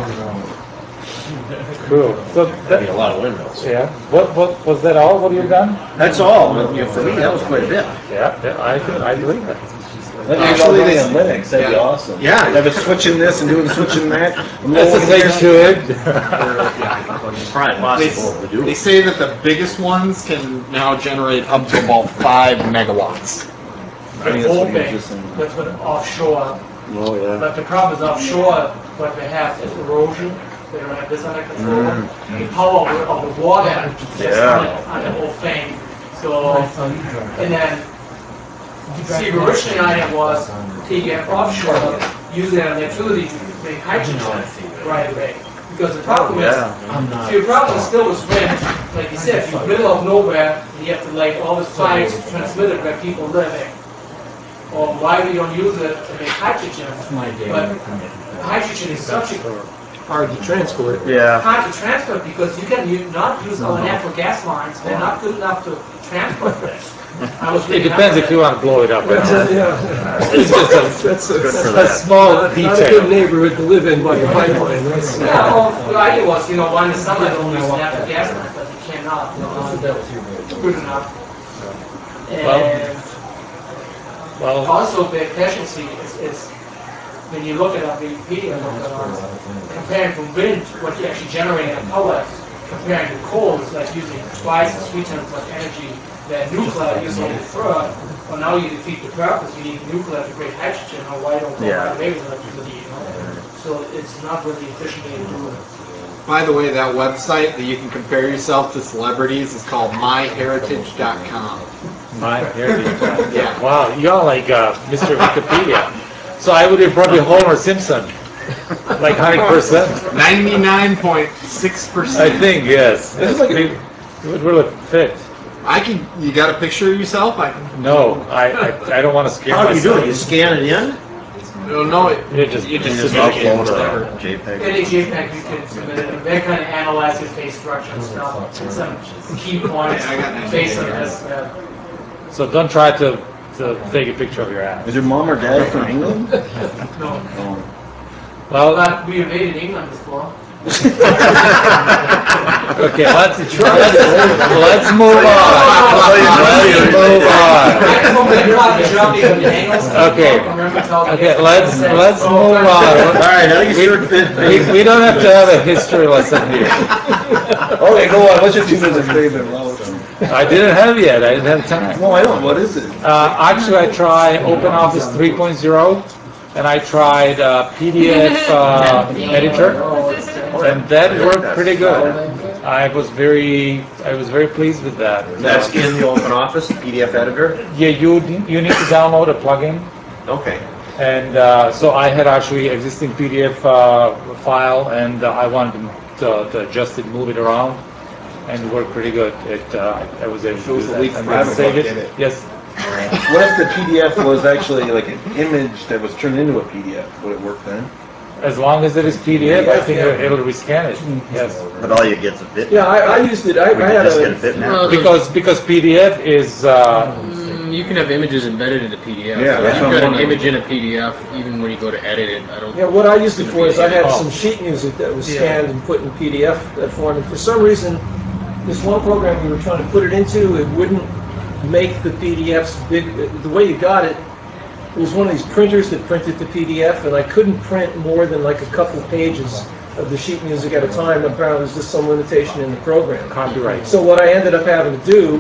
Cool. So That'd be a lot of Windows. yeah. What what was that all? What you've done? That's all. You know, for me, that was quite a bit. Yeah, yeah I can, I believe that. Actually, they on Linux, that'd be awesome. Yeah. I've been switching this and doing switching that. S S H to it. It's probably possible to do. They say that the biggest ones can now generate up to about five megawatts. I think that's what he was Hoping just saying. that's what offshore. Oh, yeah. But the problem is offshore, what they have is erosion. They don't have this under control. The power of the- of the water is Yeah. on, the- on the whole thing. So, and then, see, the original idea was take it offshore, use it on electricity to make hydrogen right away. Because the problem is, Yeah. see, the problem is still with wind, like you said, you're in the middle of nowhere, and you have to lay all this pipes transmitted where people living. Or why we don't use it to make hydrogen. But hydrogen is such a Hard to transport. Yeah. hard to transfer because you can u- not use our natural gas lines. They're not good enough to transport this. I was It reading depends up if you want to blow it up. That's a, yeah. It's just a, That's a, Good for a that. small not, not a good detail. neighborhood to live in by the pipeline. That's, Yeah, well, the idea was, you know, why in the summer don't use natural gas lines, but you cannot. It's good enough. And Well, also the efficiency is, is when you look at our Wikipedia, comparing to wind, what you actually generate in power, comparing to coal, is like using twice or three times as much energy that nuclear uses only a third. Well, now you defeat the purpose. You need nuclear to create hydrogen, or why don't go Yeah. right away with electricity? You know? So it's not really efficient way to do it. By the way, that website that you can compare yourself to celebrities is called my heritage dot com. my heritage. Yeah. Wow, you're like uh, Mister Wikipedia. So I would have probably Homer Simpson, like one hundred percent. ninety-nine point six I percent. think yes. This is like a- it would really fit. I can. You got a picture of yourself? I can. No, I I, I don't want to scare How do you do myself. it? You scan it in? No, no. It, You just you just You just submit it upload or a whatever. JPEG? Any JPEG you can submit it, and they kind of analyze your face structure and stuff, and some key points I got that. based on this. Uh, So don't try to, to take a picture of your ass. Is your mom or dad from England? no. Well, But we invaded England before. okay, let's let's, let's move on. Let's move on. I told my brother Germany from the angles. Okay. Remember telling Okay, me- let's let's move on. All right, I think it's your we, we, we don't have to have a history lesson here. Okay, go on. What's your two minutes favorite? I didn't have yet. I didn't have time. No, I don't. What is it? Uh, actually, I tried OpenOffice three point oh, and I tried uh, P D F uh, editor, and that worked pretty good. I was very, I was very pleased with that. That's in the OpenOffice, the P D F editor? Yeah, you you need to download a plugin, Okay. and uh, so I had actually existing P D F uh, file, and uh, I wanted to, to adjust it, move it around, and it worked pretty good. It uh, I was able to do Shows the that. leak And forever then save bug it. in it. Yes. What if the P D F was actually like an image that was turned into a P D F? Would it work then? As long as it is P D F, I think it'll rescan it. Yes. But all you get's a bit. yeah, I, I used it. I, We I could had just get a a. bitmap. Well, Because because P D F is uh, Mm, you can have images embedded into P D F. Yeah, So that's if what you've I'm got an wondering. image in a P D F, even when you go to edit it, I don't. Yeah, what I used it for is I had Oh. some sheet music that was scanned and put in P D F form, and for some reason, this one program we were trying to put it into, it wouldn't make the P D Fs big. The way you got it, it was one of these printers that printed the P D F, and I couldn't print more than like a couple pages of the sheet music at a time. Apparently, there's just some limitation in the program. copyright. So what I ended up having to do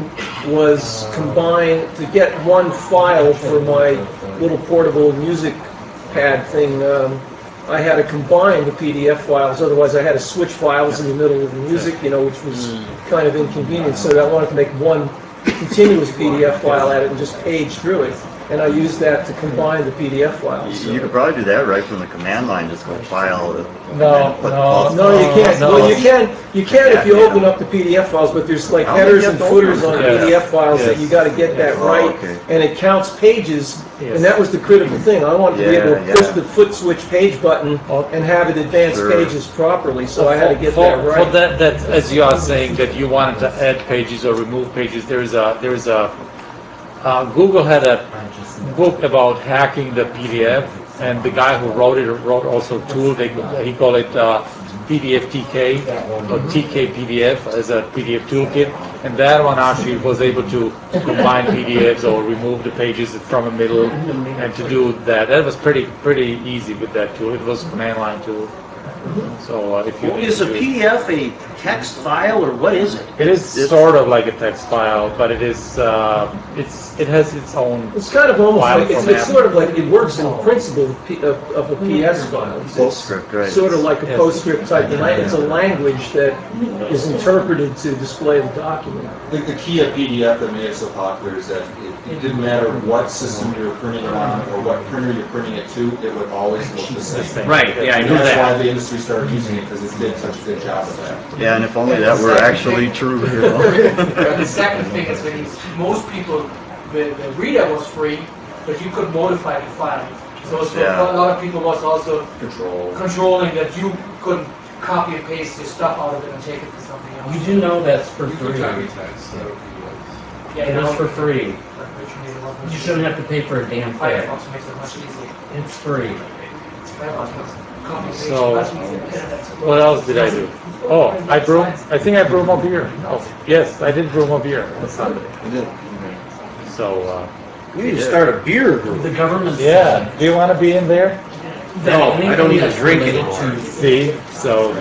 was combine, to get one file for my little portable music pad thing, um, I had to combine the P D F files, otherwise I had to switch files in the middle of the music, you know, which was kind of inconvenient. So I wanted to make one continuous P D F file at it and just page through it. And I used that to combine the P D F files. You, you could probably do that right from the command line, just go file it. No, put no, both- No, you can't. No. Well, you can. You can if you Yeah, open yeah. up the P D F files, but there's like I don't headers think and you have to footers on open them. P D F files that Yes. you got to get that Oh, right, okay. and it counts pages. Yes. And that was the critical thing. I wanted to be able to Yeah, push yeah. the foot switch page button and have it advance Sure. pages properly. So I had to get for, that right. For that, that as you are saying that you wanted to add pages or remove pages, there is a there is a uh, Google had a book about hacking the P D F, and the guy who wrote it wrote also a tool. They he called it uh, P D F T K or T K P D F as a P D F toolkit, and that one actually was able to combine P D Fs or remove the pages from the middle, and to do that. That was pretty pretty easy with that tool. It was a command line tool. So uh, if you Is a P D F a text file or what is it? it is sort of like a text file, but it is uh, it's it has its own. It's kind of almost file like, it's, format. it's sort of like, it works in principle of, P- of, of a P S file. It's PostScript, right. sort of like a Yes. PostScript type, lang- it's a language that is interpreted to display the document. The, the key of P D F that made it so popular is that it, it didn't matter what system you were printing it on or what printer you're printing it to, it would always look the same. Right, yeah, I And knew that's that. why the industry started using it, because it did such a good job of that. Yeah, and if only that were actually true, you know? But the second thing is when you, most people, the, the reader was free, but you could modify the file. So, so Yeah. a lot of people was also Control. controlling that you couldn't copy and paste your stuff out of it and take it to something else. You do know that's for You free. could copy text, that would be Yeah, It you is know, for free. which made it a lot more You easier. shouldn't have to pay for a damn thing. Firefox makes it much easier. It's free. Firefox makes copy and paste So, much easier. What else did I do? Oh, I brew. I think I brew more beer. Oh, yes, I did brew more beer on Sunday. So, uh, You need to start a beer group. The government yeah. Do you want to be in there? said that No, I don't anything even that's drink related anymore. to- See, so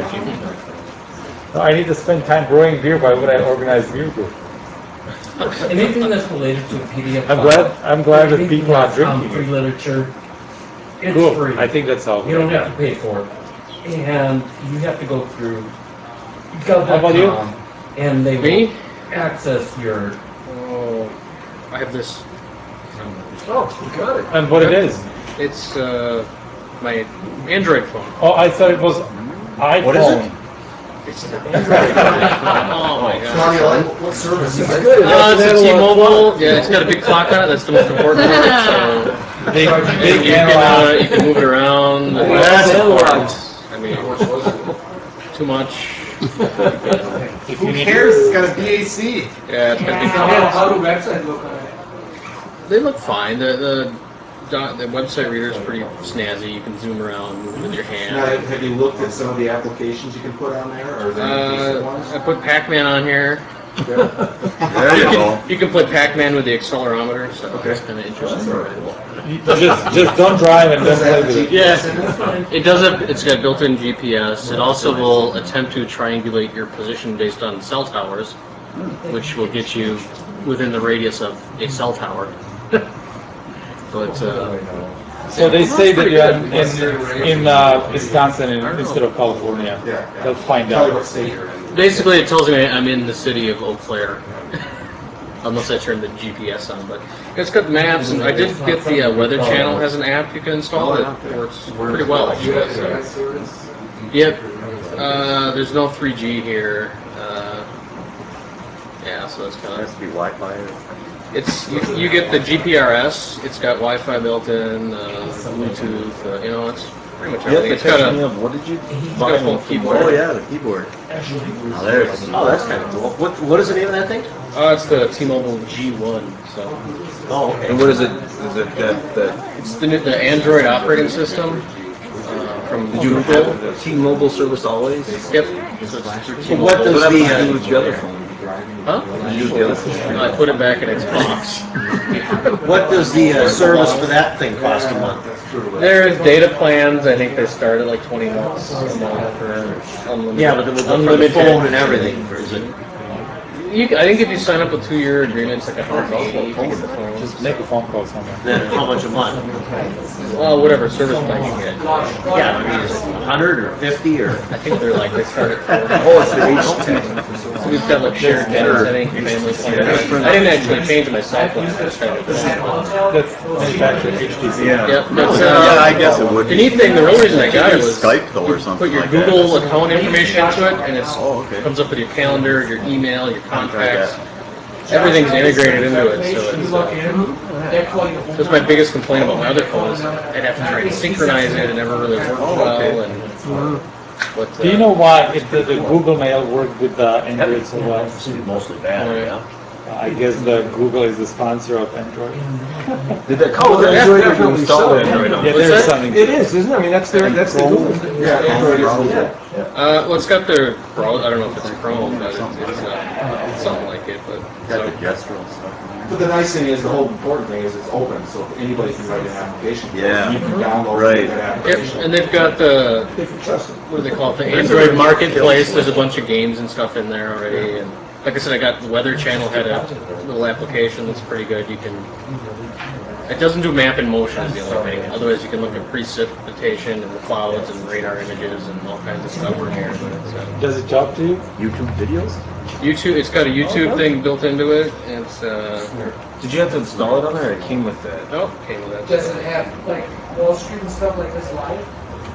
I need to spend time brewing beer. Why would I organize beer group? Anything that's related to a P D F I'm file, glad. I'm glad that anything people are that's, um, drinking free it. literature, it's Cool. free. I think that's all. You don't have to pay for it. And you have to go through gov How about you? dot com and they Me? will access your, Oh, I have this. Oh, you got it. And what it is? It's uh, my Android phone. Oh, I thought it was iPhone. What is it? It's an Android phone. Oh my god. Claudia, what- what service is it? Good. Uh, That's it's an a analog T-Mobile. clock. Yeah, it's got a big clock on it. That's the most important part. So Big, and big you can uh, analog. you can move it around. That's important. I mean, too much. If you Who need cares? It's got a B A C. Yeah, it's got big So how, clocks. how do websites look on it? They look fine. The the dot- the website reader is pretty snazzy. You can zoom around, move with your Now, hand. have you looked at some of the applications you can put on there, or are there any decent Uh, ones? I put Pac-Man on here. There You you go. can, you can play Pac-Man with the accelerometer, so that's kind of interesting. just just don't drive and don't play with it. Yeah, it does have. It's got built-in G P S. It also will attempt to triangulate your position based on cell towers, which will get you within the radius of a cell tower. But uh, So they Well, say that's that pretty you're good. in, in uh, Wisconsin in- instead of California. Yeah, yeah. They'll find Tell you out. what state you're in. basically, it tells me I'm in the city of Eau Claire. Unless I turn the G P S on, but it's got maps, and I did get the uh, Weather Channel has an app you can install. It works pretty well, actually. So. Yep. Uh, there's no three G here. Uh, yeah, so that's kind It has of. to be Wi-Fi. It's you, you get the G P R S. It's got Wi-Fi built in, uh, Bluetooth. Uh, you know, it's pretty much You have everything. to It's got catch me a. up. What did you got buy? a full from- keyboard. Oh yeah, the keyboard. Now there's. Oh, that's kind of cool. What, what is the name of that thing? Oh, it's the T-Mobile G one. So Oh, okay. And what is it? Is it that, that, it's the new- the Android operating system uh, from did you Google. have T-Mobile service always? Yep. So it's through So T-Mobile. what does what the, happened to uh, do with the other phone? Huh? What did you do with the other phone? I put it back in its box. what does the uh, service for that thing cost a month? There's data plans. I think they start at like twenty bucks a month for unlimited. Yeah, but the, with the, for the unlimited phone and everything, is it? You, I think if you sign up with two-year agreements, like a hundred eighty, you get the phone. Just make a phone call somewhere. Then how much a month? Well, whatever service plan you get. Yeah, I mean, is it a hundred or fifty or? I think they're like they start at forty. Oh, it's the H T. So we've got like shared minutes, I think, family plan. I didn't actually change my cell phone. I just tried to. That's manufactured H T C. Yeah. Yep. No, It's, yeah, uh, yeah, I guess it would. The neat thing, the real reason I got it was Skype though or something put your like Google that. account information into it, and it Oh, okay. comes up with your calendar, your email, your contacts. Everything's integrated into it, so it's. You look in, they're calling it. That's my biggest complaint about my other phone is I'd have to try to synchronize it. It never really worked well. And but, uh, Do you know why it, the, the Google Mail worked with uh, Android so well? Mostly bad, yeah. I guess the Google is the sponsor of Android. Did that Oh, come with that's Android or do you definitely install so. Android? Yeah, What's there's that? something. It is, isn't it? I mean, that's their, that's the Google. Yeah, Android is Google. Yeah, yeah. Uh, well, it's got their browser. I don't know if it's Chrome, but it's, it's uh, something like it. But Got the so, gestural stuff. But the nice thing is, the whole important thing is it's open, so anybody can write an application. Yeah. You can download Right. that yep, application. and they've got the They can trust it. what do they call it? The Android Marketplace. There's a bunch of games and stuff in there already. And like I said, I got the Weather Channel had a little application that's pretty good. You can. It doesn't do map in motion is the only thing. Otherwise, you can look at precipitation and the clouds and radar images and all kinds of stuff from here. But it's, uh, Does it talk to you? YouTube videos? YouTube. It's got a YouTube thing built into it. And it's uh, Did you have to install it on there or it came with that? oh, came with that. Does it have like Wall Street and stuff like this live?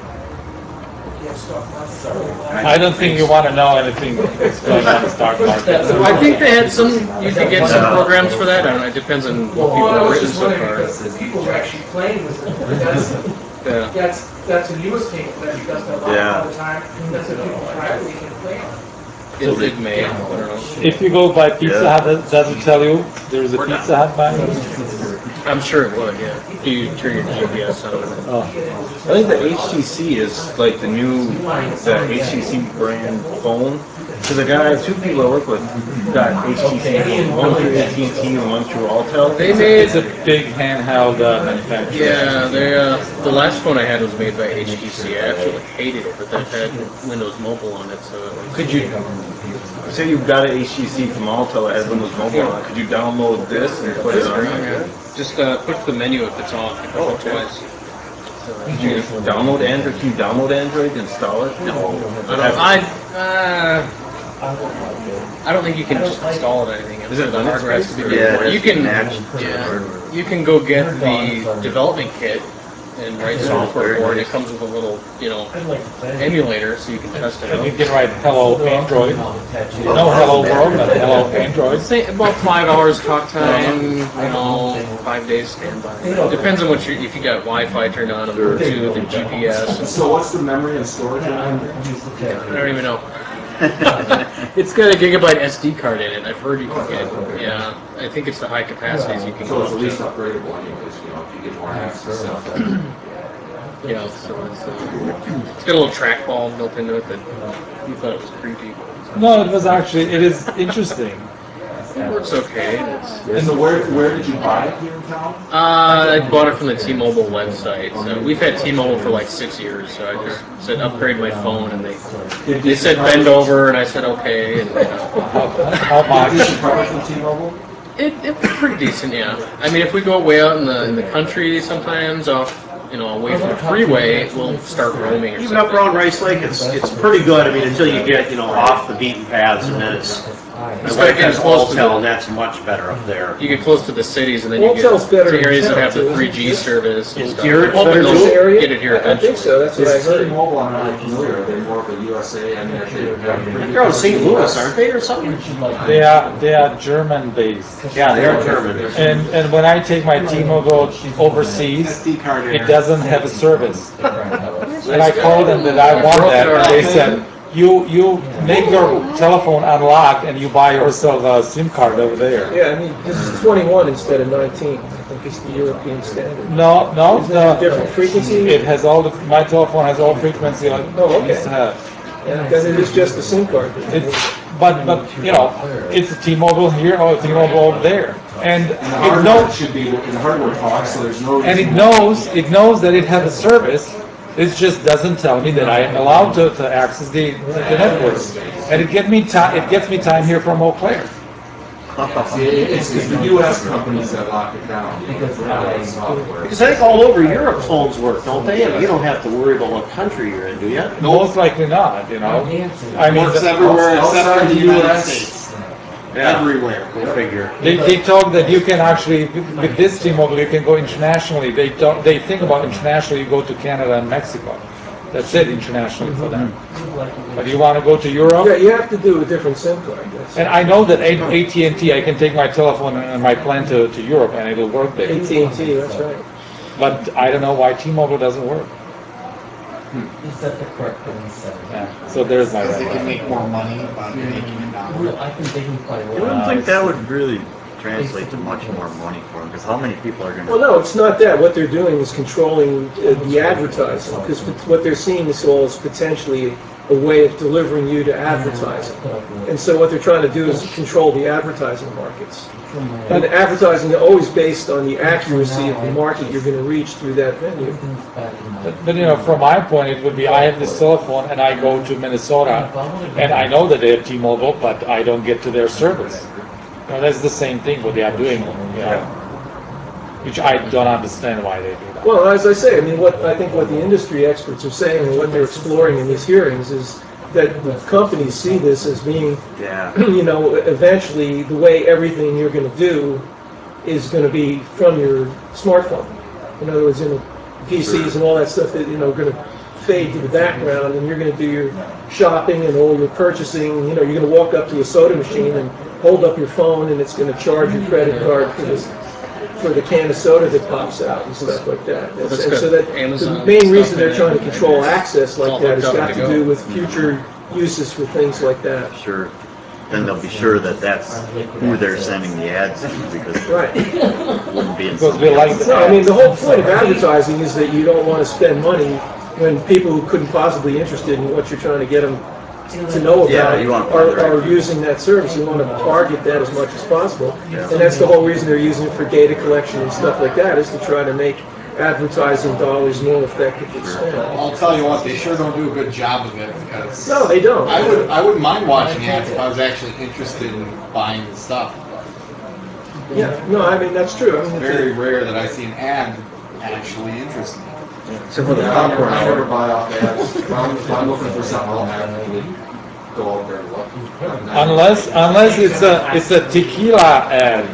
Yeah, stock market. I don't think you want to know anything that's going on in the stock market. I think they had some. You could get some programs for that. I don't know. It depends on what people Well, I have was written just so wondering far. because the people who are actually playing with it, that's, Yeah. that's, that's a news thing that does that a lot Yeah. all the time. That's what people privately can play on. It, it may. I don't know. If you go by Pizza Yeah. Hut, does it tell you there's a Pizza Hut by it? I'm sure it would. Yeah. If you turn your G P S on. Oh. I think the H T C is like the new, the H T C brand phone. Because I got two people I work with got H T C, one through A T and T and one through Alltel. They made. It's a big handheld uh, manufacturer. Yeah, they. Uh, the last phone I had was made by H T C. I absolutely hated it, but they've had Windows Mobile on it, so. It was, Could you say you got an H T C from Alltel that has Windows Mobile on it? Could you download this and put it on there? Just uh, push the menu if it's off. You push Oh, it okay. twice. Could you download Android? Can you download Android and install it? No, I don't. I. Uh, I don't think you can just install it or anything. Is it the hardware has to be Yeah, before. it You has to can. match the Yeah, hardware. you can go get the development kit and write software very for it. It nice. comes with a little, you know, emulator, so you can test it And you out. can write hello Android. No hello world, but hello Android. Say about five hours talk time, you know, five days standby. It depends on what you if you got Wi-Fi turned on and Bluetooth and G P S. And So what's the memory and storage on it? I don't even know. It's got a gigabyte S D card in it. I've heard you can get. Yeah, I think it's the high capacities you can So go it's at up least to. upgradable anyways, you know, if you get more access stuff. Yeah, so it's, uh, it's got a little trackball built into it that you thought it was creepy. No, it was actually, it is interesting. It works okay. It's, And so where, where did you buy it here in town? uh, I bought it from the T-Mobile website. So we've had T-Mobile for like six years. So I just said upgrade my phone, and they they said bend over, and I said okay. And you know, How, how much? Is it covered from T-Mobile? it it's pretty decent. Yeah. I mean, if we go way out in the in the country, sometimes off you know away from the freeway, we'll start roaming or Even up something. around Rice Lake, it's it's pretty good. I mean, until you get you know off the beaten paths, and then it's. My It's wife getting has close to Alltel, the- and that's much better up there. You get close to the cities, and then you get Alltel's better to in areas that town, have the too, three isn't G it? service. and Is stuff. Garrett We're hoping better they'll This area? get it here I think eventually. so, that's what I Is heard. T-Mobile, I'm not really familiar, are they more of a U S A? I mean, are they? They're out of Saint Louis, aren't they, or something? They are, they are German based. Yeah, they are German. And, and when I take my T-Mobile overseas, S D card it error. doesn't have a service. And I told them that I want that, and they said, you, you make your telephone unlock and you buy yourself a SIM card over there. Yeah, I mean, this is twenty-one instead of nineteen. I think it's the European standard. No, no, Isn't that a no. different frequency? It has all the, my telephone has all frequency like Oh, it okay. used to have. Yeah, because it is just a SIM card. It's, but, but, you know, it's a T-Mobile here or a T-Mobile over there. And And the it hardware knows, should be in the hardware cost, so there's no. and it reason- knows, it knows that it has a service. It just doesn't tell me that I am allowed to, to access the, the network. And it gets me time, it gets me time here from Eau Claire. It- It's, it's the U S companies that lock it down, you know, it's not the software. Because I think all over Europe phones work, don't they? I mean, you don't have to worry about what country you're in, do you? Most likely not, you know. I mean, Works the- everywhere except for Outside the the United U S. States. Yeah. Everywhere. Go figure. They, they talk that you can actually, with with this T-Mobile, you can go internationally. They talk, they think about internationally, you go to Canada and Mexico. That's it, internationally for them. But you want to go to Yeah, Europe? you have to do a different SIM card. That's- And I know that A T and T, I can take my telephone and my plan to, to Europe and it'll work there. A T and T, that's right. But I don't know why T-Mobile doesn't work. You set the correct one setting. Yeah. So there's my Because they red can light. make more money by making it now. Well, I think they can quite I well. wouldn't think that would really translate to much more money for them, because how many people are Well, gonna? no, it's not that. What they're doing is controlling uh, the advertising, because what they're seeing this all is potentially a way of delivering you to advertising. And so what they're trying to do is control the advertising markets. And advertising is always based on the accuracy of the market you're going to reach through that venue. But, but you know, from my point, it would be I have this telephone and I go to Minnesota, and I know that they have T-Mobile, but I don't get to their service. You know, that's the same thing what they are doing, you know, which I don't understand why they do that. Well, as I say, I mean, what I think what the industry experts are saying and what they're exploring in these hearings is that the companies see this as being, Yeah. you know, eventually the way everything you're going to do is going to be from your smartphone. In other words, you know, P Cs and all that stuff that, you know, are going to fade to the background, and you're going to do your shopping and all your purchasing. You know, you're going to walk up to a soda machine and hold up your phone, and it's going to charge your credit card for this for the can of soda that pops out and stuff like that. And, That's and good. so that Amazon the main stuff reason they're and trying to that. control access like All that has hooked up got to to go. do with future uses for things like that. Sure. Then they'll be sure that that's who they're sending the ads to, because Right. it wouldn't be in Because somebody we like else's No, I mean, ads. the whole point of advertising is that you don't want to spend money when people who couldn't possibly be interested in what you're trying to get them to know about Yeah, you want to are, find the right are people. using that service. You want to target that as much as possible. And that's the whole reason they're using it for data collection and stuff like that, is to try to make advertising dollars more effectively spent. I'll tell you what, they sure don't do a good job of it, because No, they don't. I would I wouldn't mind watching ads if I was actually interested in buying the stuff. Yeah, no, I mean, that's true. I mean, It's it's very rare that I see an ad actually interest me. So for the Yeah, popcorn I never hour, buy off ads. If I'm, if I'm looking for something, I'll actively go out there and look. Unless unless it's a it's a tequila ad.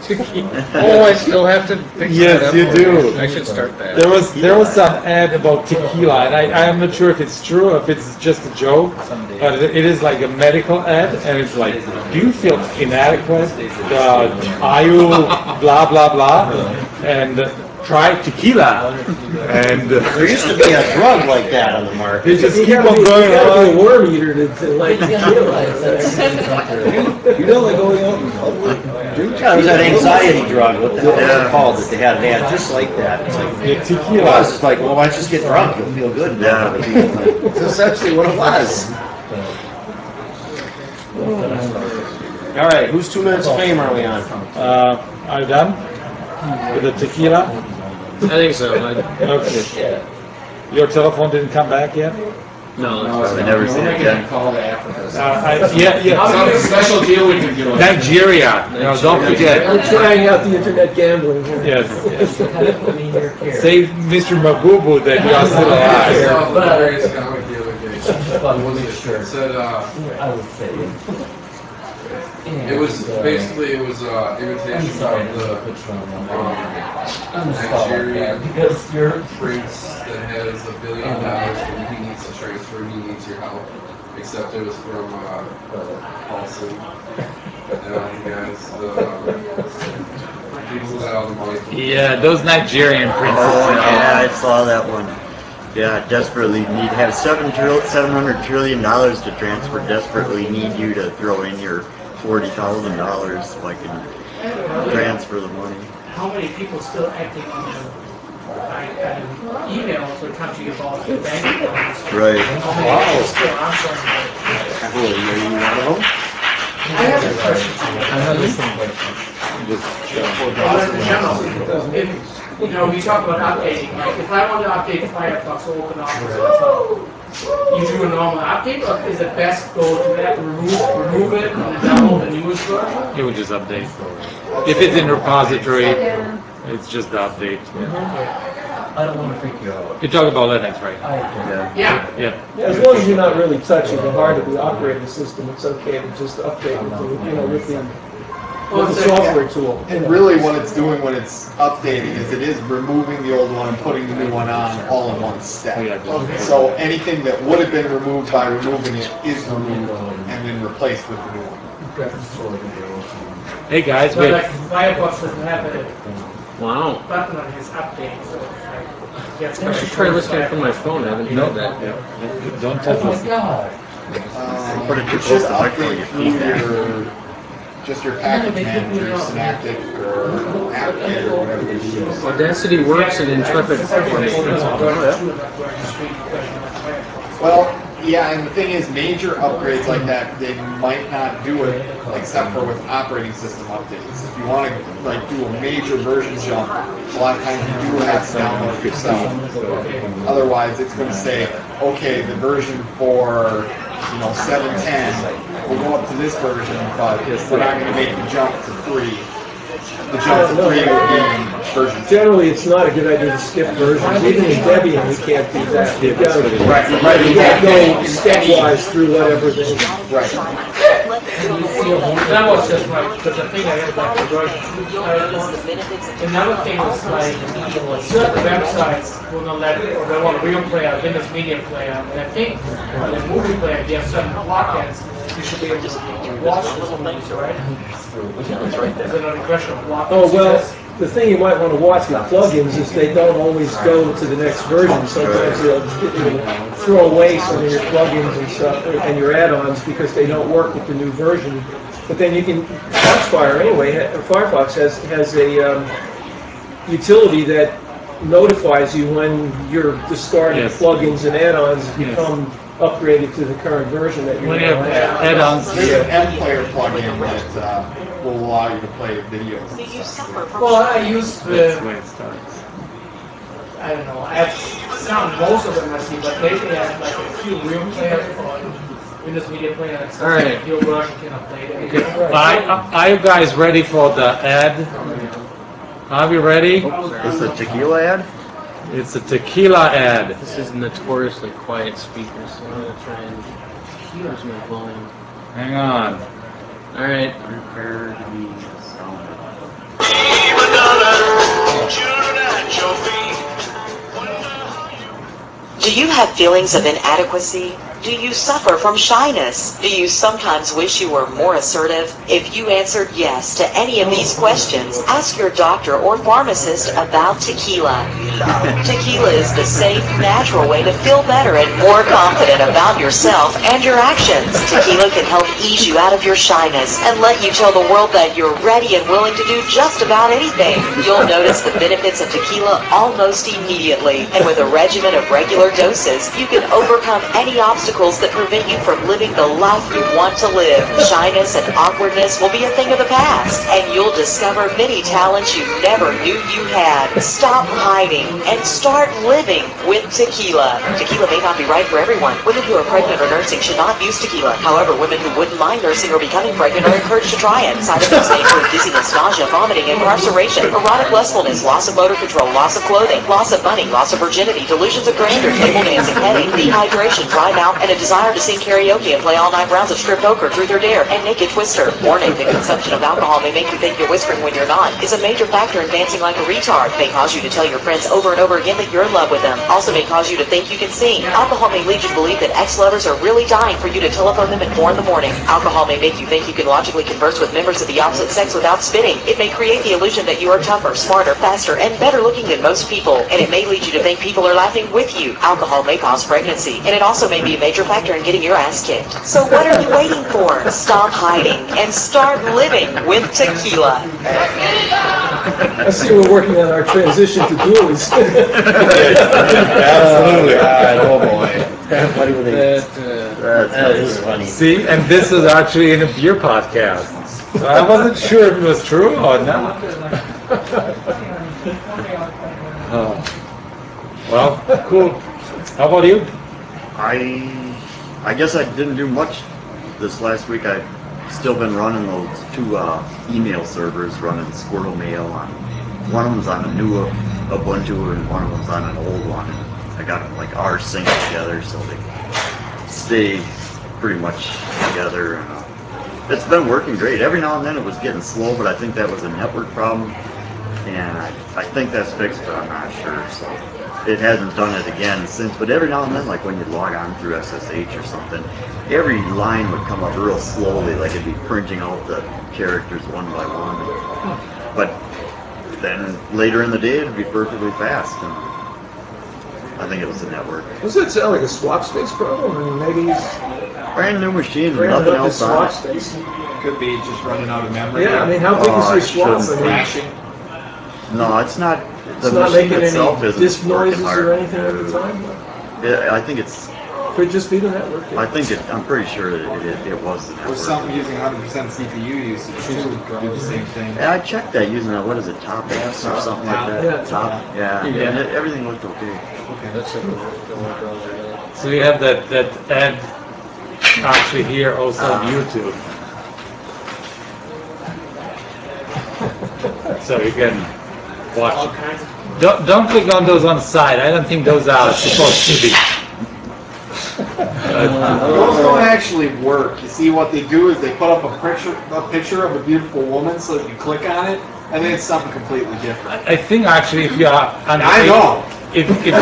Oh, I still have to fix Yes, that up. you do. I should start that. There was there was some ad about tequila, and I I'm not sure if it's true or if it's just a joke, but it, it is like a medical ad, and it's like, do you feel inadequate? Uh, are you blah blah blah? And uh, try tequila, and uh, There used to be a drug like that on the market. they just You keep gotta on be, you going gotta be a on. worm eater to, to like tequila. You know, like going out in public, drink Yeah, it was that anxiety drug. What the hell was it called? That they had an ad just like that. It's like Yeah, it tequila. was. It's like, well, why don't you just get drunk? You'll feel good. Yeah. That's essentially what it was. All right, whose two minutes of fame are we on? Uh, are you done with the tequila? I think so. I, Okay. Your telephone didn't come back yet? no, No, that's I just never We're seen it making a again. call to Africa. Uh, I, yeah, yeah. Some special deal we can do. Nigeria. No, don't forget. I'm trying out the internet gambling here. Yes. Put me in your care. Say Mister Mabubu that you are still I alive. saw the various comic the other day. Just wanted to What was make it? sure. It said, uh, I would say. it was, basically, it was, uh, I'm imitation sorry of to the, put you on um, that. I'm just calling Nigerian that because you're. prince that has a billion dollars and he needs to transfer, he needs your help. Except it was from, uh, Paulson. And he has the, people that all the money. Yeah, those Nigerian princes. Oh, you know. yeah, I saw that one. Yeah, desperately need, have seven trill, seven hundred trillion dollars to transfer, desperately need you to throw in your forty thousand dollars so I can transfer the money. How many people still acting on the I, I, emails or country about the bank accounts? Right. How many people still answering that? Are you one of them? I have a question. I have the same question. Just Well, in general, if, you know, we talk about updating, like if I want to update Firefox or OpenOffice, you do a normal update, or is it best go to that, remove, remove it, and then download the newest version? it would just update. If it's in repository, it's just the update. I don't want to freak you out. You're talking about Linux, right? I Yeah. Yeah. Yeah. Yeah, as long as you're not really touching the heart of the operating system, it's okay to just update with the, you know, with the, with the software tool. And really what it's doing when it's updating is it is removing the old one and putting the new one on all in one step. So anything that would have been removed by removing it is removed and then replaced with the new one. Hey guys, So wait. like Firefox doesn't have a wow. button on his update, so it's like gets I should try listening from my phone. I haven't No, tried that yet. don't touch Oh my this. god. Um, Put it too it close should to the microphone, update you through feedback. your, just your package manager, Synaptic, or AppKit, or whatever you use. Audacity works in Intrepid for me. Well, yeah, and the thing is, major upgrades like that, they might not do it except for with operating system updates. If you want to like do a major version jump, a lot of times you do have to download it yourself. Otherwise, it's going to say, okay, the version for you know seven ten will go up to this version, but we're not going to make the jump to three. The jump to three will be version. Generally, it's not a good idea to skip versions. Even in Debian, we can't do that. You've got to, Right, right. you got to go stepwise through whatever they. Right. That was just right, because I think I had like the version. Another thing was like, certain websites will not let, or they want Real Player, Windows Media Player, and I think on the movie player, there are certain plugins you should be able to watch those movies, right? Is it not a question of plugins? Oh, well, the thing you might want to watch with plugins is they don't always go to the next version. Sometimes they'll, it'll throw away some of your plugins and stuff and your add-ons because they don't work with the new version. But then you can, Foxfire anyway, Firefox has, has a um, utility that notifies you when your discarded Yes. plugins and add-ons Yes. become upgraded to the current version that you're When you have add-ons, There's an M-Player plugin that uh, will allow you to play videos and stuff. Well, I used that's the, when it starts. I don't know, I have some, most of them I see, but lately I have like a few Real Player on Windows Media Player, and All right. your version cannot play it. Okay. Are, are you guys ready for the ad? Are we ready? This is a tequila ad? It's a tequila ad. This is notoriously quiet speakers, so I'm gonna try and use my volume. Hang on. All right. Prepare to be sound. Do you have feelings of inadequacy? Do you suffer from shyness? Do you sometimes wish you were more assertive? If you answered yes to any of these questions, ask your doctor or pharmacist about tequila. Tequila is the safe, natural way to feel better and more confident about yourself and your actions. Tequila can help ease you out of your shyness and let you tell the world that you're ready and willing to do just about anything. You'll notice the benefits of tequila almost immediately, and with a regimen of regular doses, you can overcome any obstacles that prevent you from living the life you want to live. Shyness and awkwardness will be a thing of the past, and you'll discover many talents you never knew you had. Stop hiding and start living with tequila. Tequila may not be right for everyone. Women who are pregnant or nursing should not use tequila. However, women who wouldn't mind nursing or becoming pregnant are encouraged to try it. Side effects may include dizziness, nausea, vomiting, incarceration, erotic lustfulness, loss of motor control, loss of clothing, loss of money, loss of virginity, delusions of grandeur, table dancing, headache, dehydration, dry mouth, and a desire to sing karaoke and play all-night rounds of strip poker, truth or dare, and naked twister. Warning, the consumption of alcohol may make you think you're whispering when you're not, is a major factor in dancing like a retard, may cause you to tell your friends over and over again that you're in love with them, also may cause you to think you can sing. Alcohol may lead you to believe that ex-lovers are really dying for you to telephone them at four in the morning. Alcohol may make you think you can logically converse with members of the opposite sex without spitting. It may create the illusion that you are tougher, smarter, faster, and better looking than most people, and it may lead you to think people are laughing with you. Alcohol may cause pregnancy, and it also may be a major factor in getting your ass kicked. So what are you waiting for? Stop hiding and start living with tequila. I see we're working on our transition to dualies. Absolutely. Oh boy. What do they? That, uh, that is funny. See, and this is actually in a beer podcast. So I wasn't sure if it was true or not. Oh. Well, cool. How about you? I I guess I didn't do much this last week. I've still been running those two uh, email servers, running Squirrel Mail on. One of them's on a new Ubuntu and one of them's on an old one. And I got them like R sync together so they stay pretty much together. And, uh, it's been working great. Every now and then it was getting slow, but I think that was a network problem. And I, I think that's fixed, but I'm not sure. So it hasn't done it again since. But every now and then, like when you log on through S S H or something, every line would come up real slowly, like it'd be printing out the characters one by one. But then later in the day, it'd be perfectly fast. And I think it was the network. Does it sound like a swap space problem? I mean, maybe he's Brand new machine, ran nothing up his else on swap it. space. Could be just running out of memory. Yeah, I mean, how big Oh, is your it swap? shouldn't I mean, Flashing. No, it's not. The it's not machine making itself any isn't disk working noises hard. or anything at the time? Yeah, I think it's. Could just be the network. I think it. I'm pretty sure that it, it, it was the Or network. something using one hundred percent C P U usage too would do the same thing. Yeah, I checked that using a, what is it, Top X or something like that. Yeah. Top. Yeah. Yeah. And it, everything looked okay. Okay, that's like the only browser that. So you have that that ad actually here also on YouTube. So you can watch. Don't, don't click on those on the side. I don't think those are supposed to be. Those don't actually work. You see, what they do is they put up a picture, a picture of a beautiful woman, so that you click on it, and then it's something completely different. I think actually if you are under I know. If, if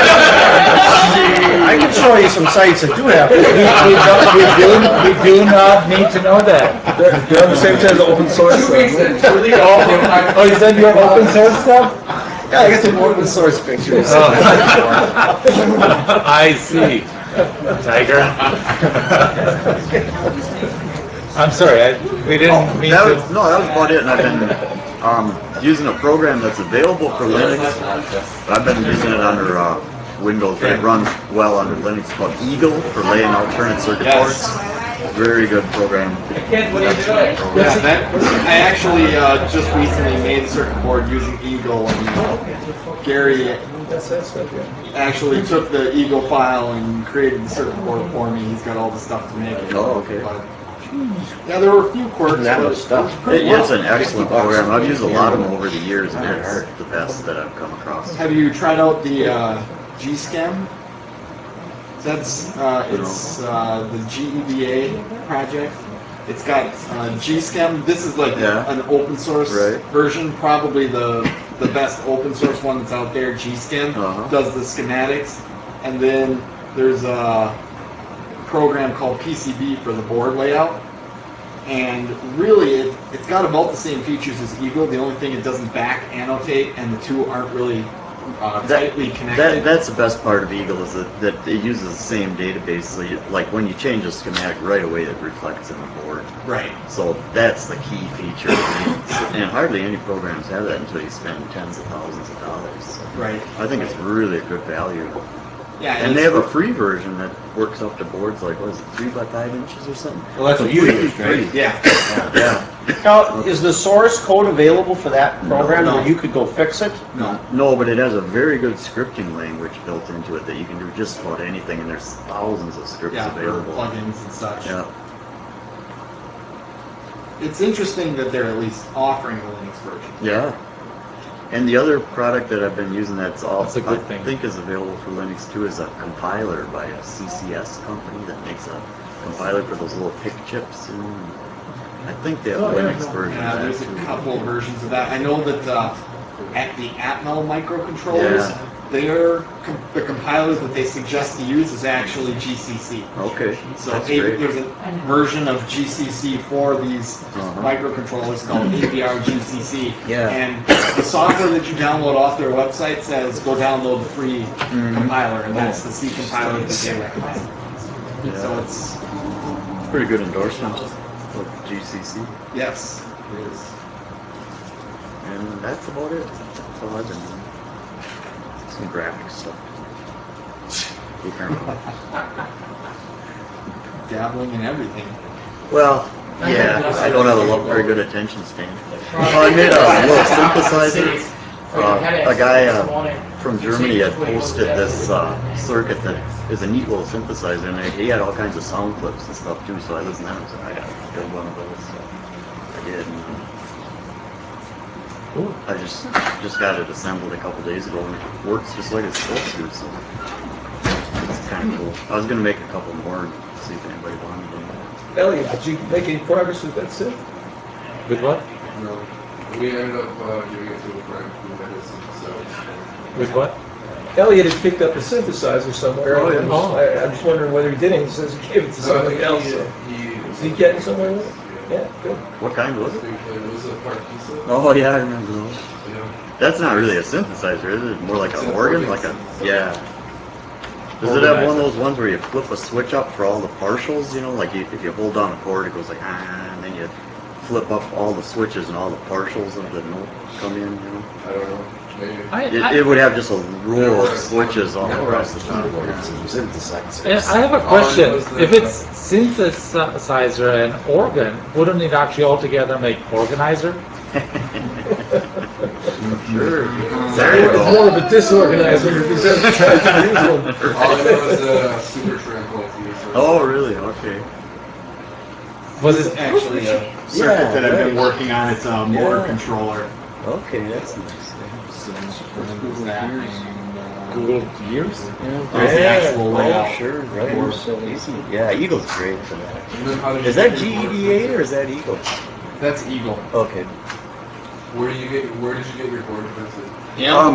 I can show you some sites that do have we, it. we, don't, we, do, we do not need to know that. They're, they're on the same side as open source. Two reasons. Really, Oh, oh, is that your open source stuff? Yeah, I got some open source pictures. Oh. I see. Tiger. I'm sorry, I, we didn't Oh, mean that to. was, no, that was about it. And I've been um, using a program that's available for Linux. I've been using it under uh, Windows, but it runs well under Linux. It's called Eagle for laying alternate circuit Yes. boards. Very good program. Excellent program. Yeah, that, I actually uh, just recently made a circuit board using Eagle, and Gary actually took the Eagle file and created the circuit board for me. He's got all the stuff to make it. Oh, okay. But, yeah, there were a few quirks, That but was stuff. pretty It, well. it's an excellent program. I've used a lot of them over the years, and it's the best that I've come across. Have you tried out the uh, G-Schem? That's uh, it's uh, the G E V A project. It's got uh, G-Schem. This is like Yeah. an open source Right. version, probably the the best open source one that's out there. G-Schem Uh-huh. does the schematics, and then there's a program called P C B for the board layout. And really, it, it's got about the same features as Eagle. The only thing it doesn't back annotate, and the two aren't really uh, tightly That, connected. that's the best part of Eagle is that, that it uses the same database. So you, like when you change a schematic right away, it reflects in the board. Right. So that's the key feature. And hardly any programs have that until you spend tens of thousands of dollars. So Right. I think it's really a good value. Yeah, And they it's- have a free version that works up to boards like, what is it, three by five inches or something? Well, that's what you Completely use, right? free. Yeah. Yeah. Now, is the source code available for that program No. where you could go fix it? No. No, but it has a very good scripting language built into it that you can do just about anything, and there's thousands of scripts Yeah, for available. plugins and such. Yeah. It's interesting that they're at least offering the Linux version. Yeah. And the other product that I've been using that's all That's a good I thing. think is available for Linux too is a compiler by a C C S company that makes a compiler for those little pick chips. And I think they have a Oh, yeah. Linux version Yeah, of there's that a too. couple versions of that. I know that uh, at the Atmel microcontrollers, Yeah. their com- the compiler that they suggest to use is actually G C C. Okay, So that's A- great. there's a version of G C C for these Uh-huh. microcontrollers called A V R G C C. Yeah. And the software that you download off their website says go download the free Mm-hmm. compiler, and that's the C compiler that they recommend. Yeah. So it's Pretty good endorsement of G C C. yes, it is. And that's about it. That's all I've been doing. Some graphics stuff. Apparently. Dabbling in everything. Well, yeah, I don't have a lo- very good attention span. Oh, I made a little synthesizer. Uh, a guy uh, from Germany had posted this uh, circuit that is a neat little synthesizer, and he had all kinds of sound clips and stuff too. So I listened to that and said, I gotta build one of those. So I did. And, uh, I just just got it assembled a couple days ago, and it works just like it's supposed to. So it's kind of cool. I was gonna make a couple more and see if anybody wanted them. Elliot, did you make any progress with that synth? With what? No. We ended up uh, giving it to a friend who had his synthesizer. With what? Elliot had picked up a synthesizer somewhere. Oh, yeah. and was- I, I'm just wondering whether he did it. He says he gave it to somebody Uh, else. he, So. he, Is he getting somewhere with it? Yeah, good. What kind was it? It was a Partisa. Oh yeah, I remember those. Yeah. That's not really a synthesizer, is it? More like It's an an organ, organ like a synthesizer. yeah. Does it have one of those ones where you flip a switch up for all the partials? You know, like you, if you hold down a cord, it goes like ah, and then you flip up all the switches and all the partials of the note come in. You know, I don't know. Maybe. I, it, I, it would have just a row of switches all across the top. Yeah, I have a question. If it's synthesizer and organ, wouldn't it actually altogether make organizer? Sure. There you go. It's more of a disorganizer if he's ever tried to use one. All I know is uh, Super Shrimp likes to use it. Oh, really? Okay. Was This it is actually a circuit Yeah, that I've been right. working on. It's a motor Yeah. controller. Okay, that's nice. Google Google Gears? There's the actual oh, layout. sure, right. Easy. Yeah, Eagle's great for that. And then how did Is you that get G your E board D A or printed? is that Eagle? That's Eagle. Okay. Where do you get? Where did you get your board printed? Yeah. Um,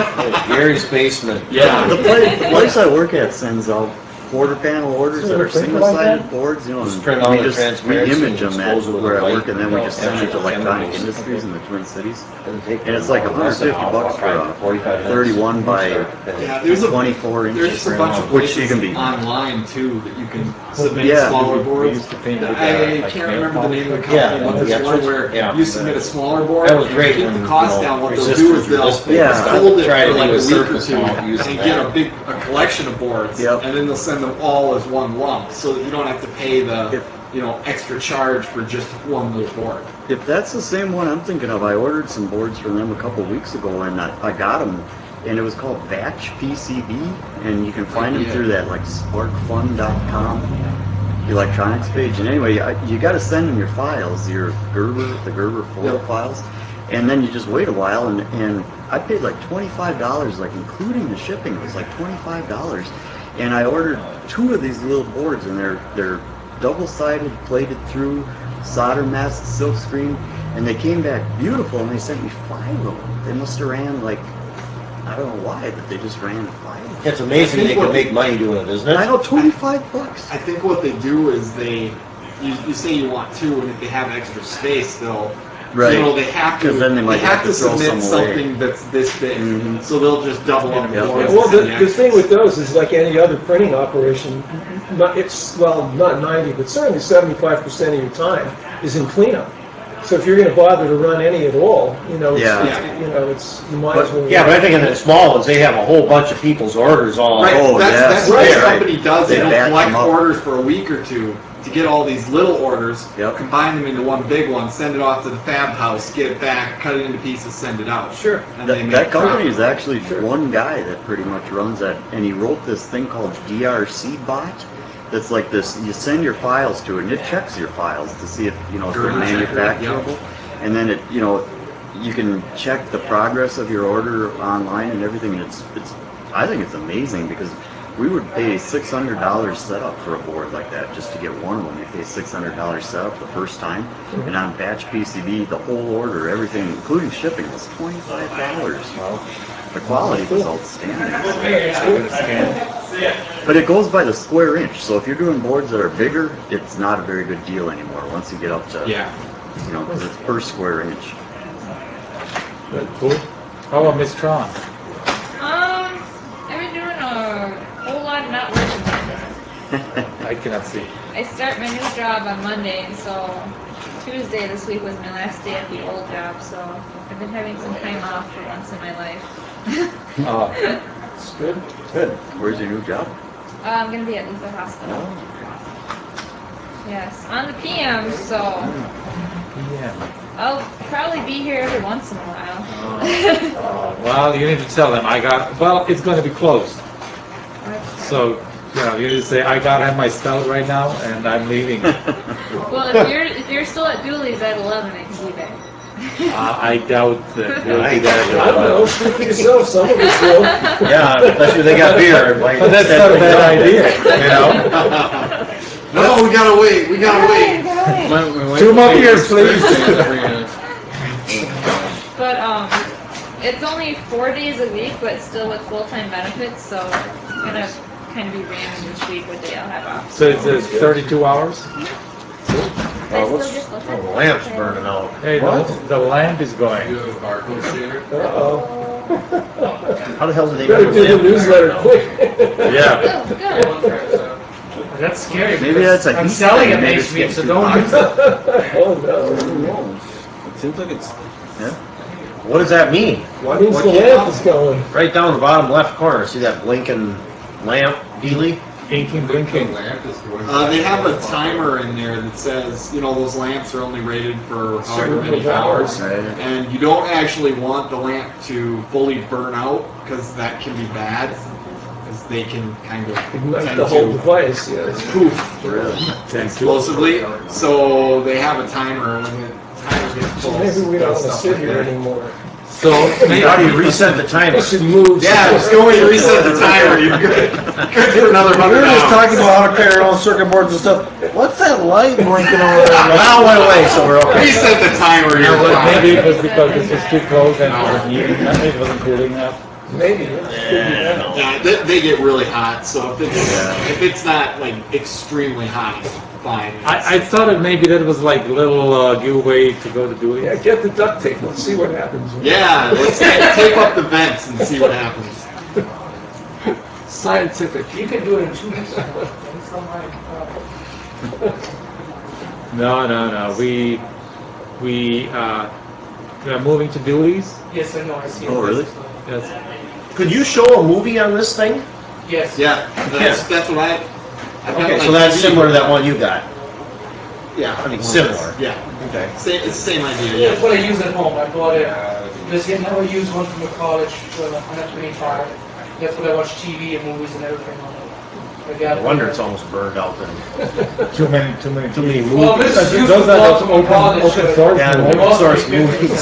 Gary's basement. Yeah, the place, the place I work at sends out quarter panel orders that are single sided boards, you know, Just and print all we the just we transparency image and them at expose it with where a I light work, and then we just send it to Electronic chemicals. Industries in the Twin Cities. And it's like one hundred fifty bucks for a thirty-one by Yeah, there's a twenty-four inch There's just a bunch of which you places can be. online too that you can submit Yeah. smaller We boards. used to paint with, uh, I like can't nail remember the polish. name of the company, Yeah, but there's yeah, one where yeah. you submit a smaller board. That was great To keep when, the cost you know, down. What they'll do is resistors they'll were this big. Yeah, just I hold it tried for to like do a a week or surface two mount using and get a that. big a collection of boards, Yep. and then they'll send them all as one lump, so that you don't have to pay the If- you know extra charge for just one little board. If that's the same one I'm thinking of, I ordered some boards from them a couple weeks ago, and I, I got them, and it was called Batch P C B, and you can find them Yeah. through that like spark fun dot com electronics page. And anyway, I, you got to send them your files, your Gerber, the Gerber photo Yep. files, and then you just wait a while. And, and I paid like twenty-five dollars, like including the shipping, it was like twenty-five dollars. And I ordered two of these little boards, and they're they're double-sided, plated through, solder masked silk screen, and they came back beautiful. And they sent me five of them. They must have ran like I don't know why, but they just ran five. It's amazing they can make money doing it, isn't it? I know, twenty-five bucks. I think what they do is they, you, you say you want two, and if they have extra space, they'll, Right. you know, they have to, 'Cause then they might have have to to throw submit some away. something that's this big, Mhm. so they'll just double up the Yep. boards. Yeah, well, and the, send the extras. thing with those is like any other printing operation, not, it's, well, not ninety, but certainly seventy-five percent of your time is in cleanup. So if you're gonna bother to run any at all, you know, it's, Yeah. it's, you know, it's, you might as well. Yeah, but I think in the small ones, they have a whole bunch of people's orders all. Right, Oh, that's, yeah. that's what this Right. company does. They, They don't batch collect them up. orders for a week or two to get all these little orders, Yep. combine them into one big one, send it off to the fab house, get it back, cut it into pieces, send it out. Sure. And they That, make that company profit. is actually one guy that pretty much runs that, and he wrote this thing called D R C bot. That's like this. You send your files to it, and it checks your files to see if you know if they're Gerber checker, manufacturable. And then it, you know, you can check the progress of your order online and everything. And it's, it's, I think it's amazing because we would pay six hundred dollars setup for a board like that just to get one of them. You pay six hundred dollars setup the first time, and on Batch P C B, the whole order, everything, including shipping, was twenty-five dollars. The quality was outstanding. But it goes by the square inch, so if you're doing boards that are bigger, it's not a very good deal anymore. Once you get up to, Yeah. you know, because it's per square inch. Cool. How about Miss Tron? Um, I've been doing a whole lot of not working lately. I cannot see. I start my new job on Monday, and so Tuesday this week was my last day at the old job, so I've been having some time off for once in my life. Oh, It's good. Good. Where's your new job? Uh, I'm gonna be at Luther Hospital. Yes, on the P M, so yeah. I'll probably be here every once in a while. Oh, well, you need to tell them I got. Well, it's going to be closed. So, you know, you need to say I got to have my stout right now, and I'm leaving. Well, if you're if you're still at Dooley's at eleven, I can be there. uh, I doubt that we'll I be there. I don't know, speak for yourself, some of us will. Yeah, especially if they got beer. Like, But that's not a bad idea, you know. No, we gotta wait. We gotta wait. My- my wife Two was more saying beers, please. Thursdays every, uh, But um, it's only four days a week, but still with full-time benefits, so it's gonna kind of be random each week what day I'll have off. So it's uh, thirty-two hours. I still get full-time oh, the benefits. lamp's burning out. Hey, the, the lamp is You going. have a barcode scanner? Uh-oh. How the hell did they Better make do the lamp newsletter now? quick. Yeah. Oh, good. That's scary. Maybe because that's a I'm heat selling thing, a maybe base it's meat, getting so too don't hot. use it. Oh no. Who knows? It seems like it's. Yeah. What does that mean? What means What the came lamp up? is going? Right down the bottom left corner, see that blinking lamp, Dealey? Blinking, blinking. Uh, they have a timer in there that says, you know, those lamps are only rated for however many hours, and you don't actually want the lamp to fully burn out because that can be bad, because they can kind of Ignite tend the whole to device, yes. poof Really? explosively. So they have a timer, and when the timer gets So full, maybe we it don't does want to stuff sit like here that. anymore. So maybe How do you reset the timer? We should move. Yeah, just go and reset the timer. You're good. Good for another We hundred were just hours. talking about how to carry around circuit boards and stuff. What's that light blinking over there? Well, it went away, so we're okay. Reset the timer. Yeah, You're well, fine. maybe it was because this was too close and it wasn't heating, maybe it wasn't cooling enough. Maybe. It could be that. Yeah, they, they get really hot, so if it's if it's not like extremely hot, it's fine. I, I thought that maybe that was like a little uh, giveaway to go to do it. Yeah, get the duct tape. Let's see what happens. Yeah, let's ta- tape up the vents and see what happens. Scientific. You can do it in two weeks. It's not my problem. No, no, no. We we uh, we are moving to Dooley's. Yes, I know. I see. Oh, it. really? Yes. Could you show a movie on this thing? Yes. Yeah, that's that's what I. I've got Okay, my so that's T V. similar to that one you got. Yeah, I mean, similar. Yeah, Okay. same, it's the same idea. That's Yeah. what I use at home. I bought it. Because I never used one from the college when I'm twenty-five. That's what I watch T V and movies and everything on it. I got No wonder it's almost burned out then. Too many, too many, Too many movies. Well, this is used Those for are those from open, college. open but- source. Yeah, movies. open source movies.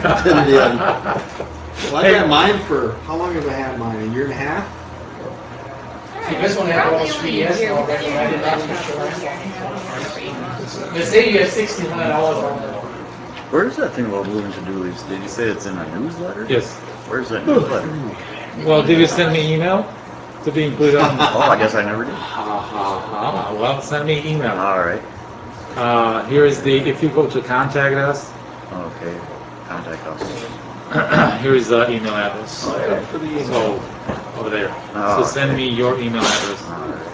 Well, I've had mine for how long have I had mine? A year and a half. See, this one I have almost three years now. already, and I did not use it last time. They say you have sixteen hundred dollars on it. Where's that thing about moving to Dooley's? Did you say it's in a newsletter? Yes. Where's that newsletter? Well, did you send me email to be included on? Oh, I guess I never did. Ha ha ha. Well, send me email. All right. Uh, here is the, if you go to contact us, Okay. Contact us. here is the email address. Oh, yeah, for the email. So, over there. Oh, So send okay. me your email address. All right.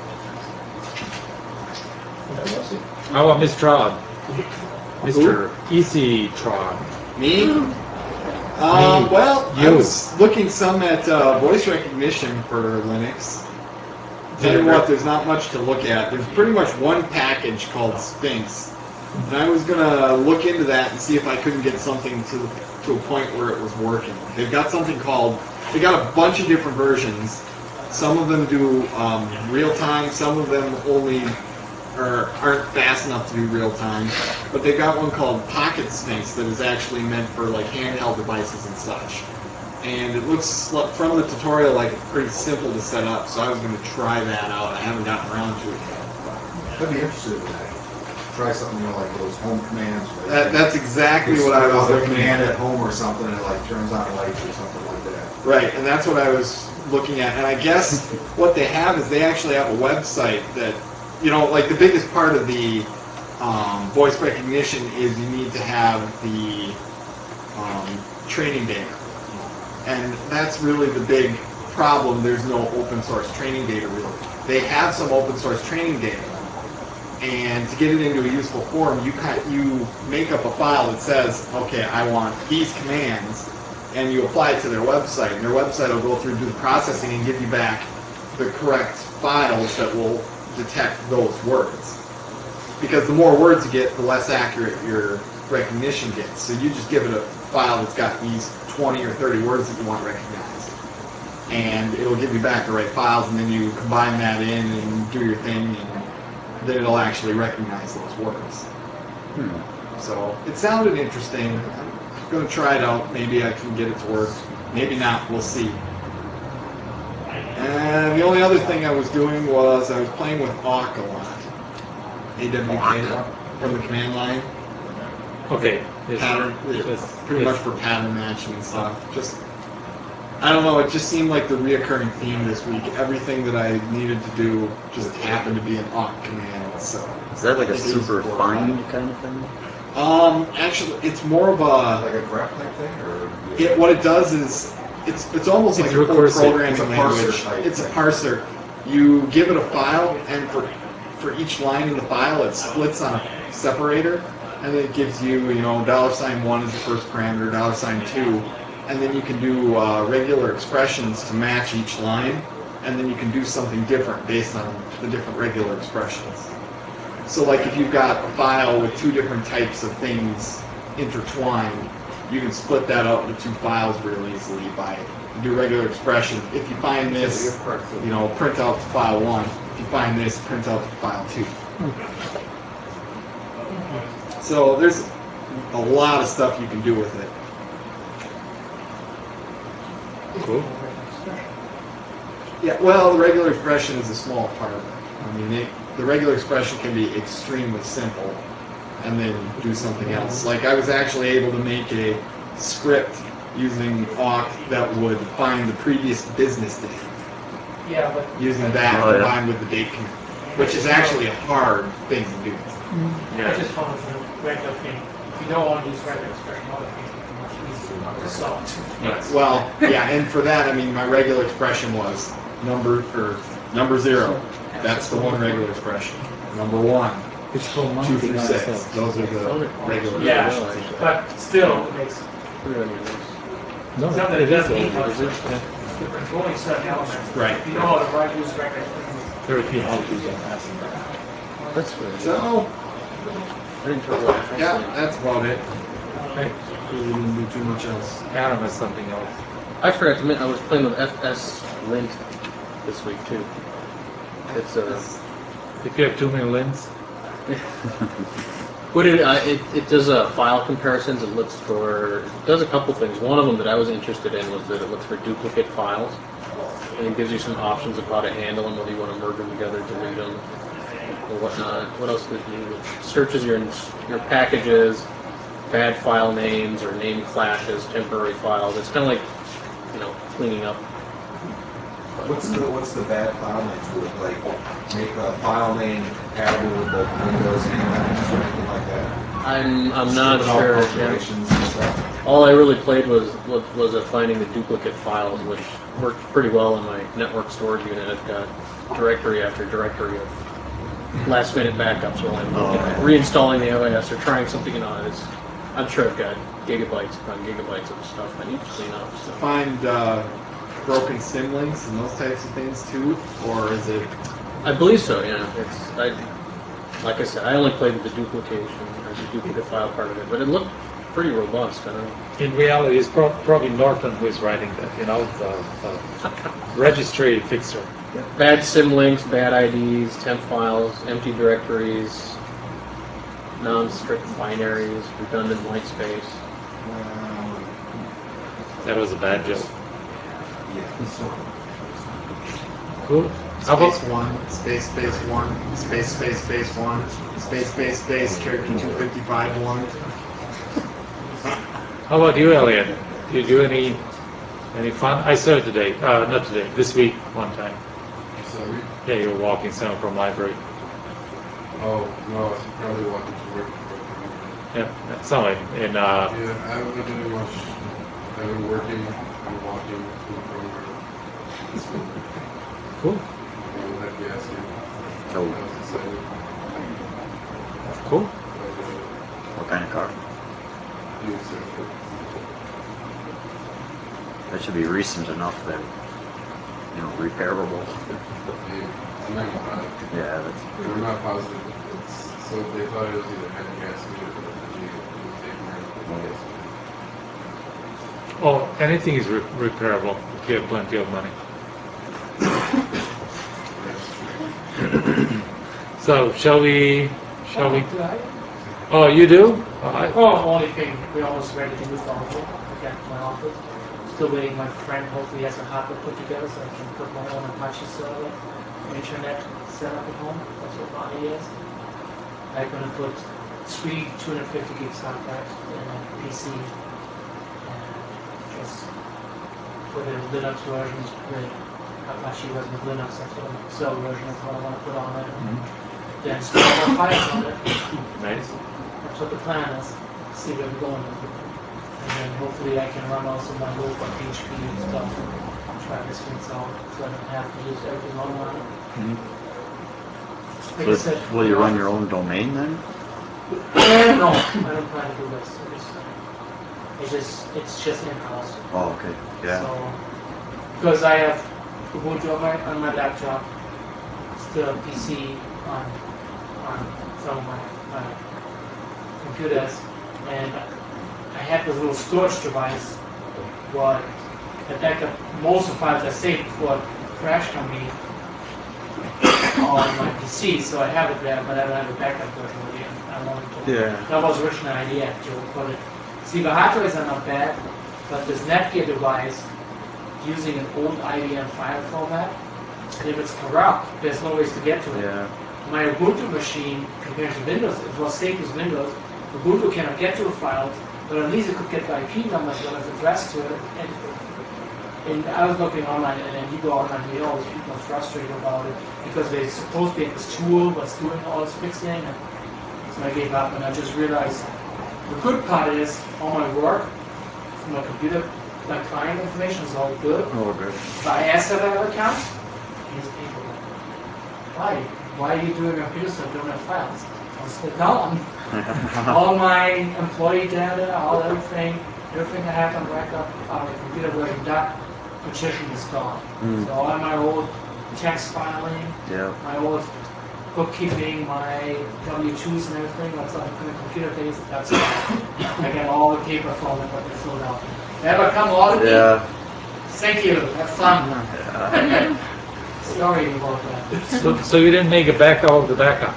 Oh, Miss Trod. Mister E C Trod. Me? Uh, Me. well, I You. was looking some at uh, voice recognition for Linux. Tell you what, there's not much to look at. There's pretty much one package called Sphinx. And I was going to look into that and see if I couldn't get something to to a point where it was working. They've got something called, they got a bunch of different versions. Some of them do um, real time, some of them only are, aren't fast enough to do real time. But they've got one called Pocket Sphinx that is actually meant for like handheld devices and such. And it looks like, from the tutorial like it's pretty simple to set up, so I was going to try that out. I haven't gotten around to it yet. I'd be interested in that. Try something, you know, like those home commands. where you That, can- that's exactly you what I put was out a looking command at. at home or something, and it like turns on lights or something like that. Right, and that's what I was looking at. And I guess what they have is they actually have a website that, you know, like the biggest part of the um, voice recognition is you need to have the um, training data. And that's really the big problem. There's no open source training data really. They have some open source training data. And to get it into a useful form, you kind you make up a file that says, okay, I want these commands, and you apply it to their website, and their website will go through, do the processing, and give you back the correct files that will detect those words. Because the more words you get, the less accurate your recognition gets. So you just give it a file that's got these twenty or thirty words that you want recognized, and it'll give you back the right files, and then you combine that in and do your thing, and then it'll actually recognize those words. Hmm. So it sounded interesting. I'm going to try it out. Maybe I can get it to work. Maybe not. We'll see. And the only other thing I was doing was I was playing with awk a lot. A W K from the command line. Okay. Yes. Pattern, yeah, Yes. pretty Yes. much for pattern matching and stuff. Just, I don't know, it just seemed like the reoccurring theme this week. Everything that I needed to do just happened to be an awk command. So Is that like a it is super for- fine kind of thing? Um, actually, it's more of a Like a graph type thing, or? It, what it does is it's it's almost It's like a full recursive. programming It's a language. parser type It's a thing. parser. You give it a file, and for for each line in the file, it splits on a separator, and then it gives you, you know, dollar sign one is the first parameter, dollar sign two, and then you can do uh, regular expressions to match each line, and then you can do something different based on the different regular expressions. So like if you've got a file with two different types of things intertwined, you can split that out into two files real easily by do regular expression. If you find this, you know, print out to file one. If you find this, print out to file two. So there's a lot of stuff you can do with it. Cool. Yeah, well, the regular expression is a small part of it. I mean, it, the regular expression can be extremely simple and then do something else. Like I was actually able to make a script using awk that would find the previous business day. Yeah, but Using that Oh, yeah. combined with the date command, which is actually a hard thing to do. I just found it's a regular thing. If you don't want to use regular expression, other things are much easier to solve. Yes. Well, yeah, and for that, I mean, my regular expression was number or number zero. That's the one regular expression. Number one, It's called two mounting through on six. itself. Those are the regular Yeah, expressions. but still, it makes No, it's not that it it is doesn't need all- much. is it? Yeah. It's only certain elements. Right. If you know how to write, use regular expressions. Very few how to do that. That's good. So, I didn't tell what yeah, that's about it. Okay. Really didn't do too much else. Adam has something else. I forgot to mention I was playing with F S Lint this week too. It's a. If you have too many links, What it, uh, it it does uh, file comparisons. It looks for it does a couple things. One of them that I was interested in was that it looks for duplicate files, and it gives you some options of how to handle them, whether you want to merge them together, delete them, or whatnot. What else does it do? It searches your your packages, bad file names or name clashes, temporary files. It's kind of like, you know, cleaning up. What's the what's the bad file name? Would it like make a file name compatible with both Windows and Linux or anything like that? I'm I'm not Strip out sure. calculations and stuff. All I really played was was, was uh, finding the duplicate files, which worked pretty well in my network storage unit. I've got directory after directory of last minute backups while I'm Oh, yeah. reinstalling the O S or trying something. You know, it's, I'm sure I've got gigabytes upon gigabytes of stuff I need to clean up. So. Find uh, broken sim links and those types of things too, or is it? I believe so. Yeah, it's I. Like I said, I only played with the duplication or the duplicate file part of it, but it looked pretty robust. I don't know. in reality, it's pro- probably Norton who is writing that. You know, the, the registry fixer. Bad sim links, bad I Ds, temp files, empty directories, non-strict binaries, redundant white space. That was a bad joke. Yeah. Cool. How about Space one, space space one, space space space one, space space space character two fifty five one. how about you, Elliot? Do you do any any fun? I saw it today. Uh, not today. This week, one time. So, Yeah, you were walking somewhere from library. oh, no, I was probably walking to work. Yeah, yeah, somewhere in. Uh, Yeah, I haven't been doing much. I've been working and walking to and from work. cool. And that gas station. Oh. I was excited. Cool. What kind of car? New surfer. That should be recent enough that, you know, repairable. Maybe. I'm not positive. Yeah, that's. We're not positive. It's, so they thought it was either had a gasket or the it was taking out the gasket. Oh, anything is re- repairable if you have plenty of money. So, shall we? Shall we? Oh, you do? Oh, I, Oh, only thing, we're almost ready to move on. I got my office. Still waiting, my friend hopefully has a hardware put together so I can put my own Apache server, internet set up at home. That's what Bonnie is. I'm gonna put three two hundred fifty gig hard drives in a P C. And just put a Linux version, the Apache version of Linux, that's what a cell version of what I want to put on it. Then install more files on it. nice. That's what the plan is. See where we're going with it. And then hopefully I can run also my local H P and stuff, try this things out, so I don't have to use everything online. Mhm. Like I So said, will you run your own domain then? no, I don't plan to do this. It's, it's just, it's just in-house. Oh, okay. Yeah. So, because I have Ubuntu on my, on my laptop, still P C on, on some of my, my computers, and I have this little storage device where I back up most of the files I saved before it crashed on me on my P C, so I have it there, but I don't have a backup version of it. I wanted to. Yeah. That was originally an idea to put it. See, the hard drives are not bad, but this Netgear device using an old I B M file format, and if it's corrupt, there's no ways to get to it. Yeah. My Ubuntu machine, compared to Windows, it was safe as Windows. Ubuntu cannot get to the files, but at least it could get the I P number as well as address to it. And, and I was looking online, and then you go online, and you know, people are frustrated about it because they're supposed to be this tool that's doing all this fixing. And so I gave up, and I just realized the good part is all my work from my computer, my client information is all good. Oh, good. But I asked if I have accounts. These people, why? Why are you doing a computer so I don't have files? I said, no, all my employee data, all everything, everything I have on backup on the computer version dot partition is gone. Mm. So all my old text filing, Yeah. my old bookkeeping, my W two's and everything that's on the computer base, that's gone. I got all the paper from it, but they filled out. Ever come log me? Yeah. Thank you. Have fun. Yeah. Sorry about that. So, so you didn't make a backup of the backup?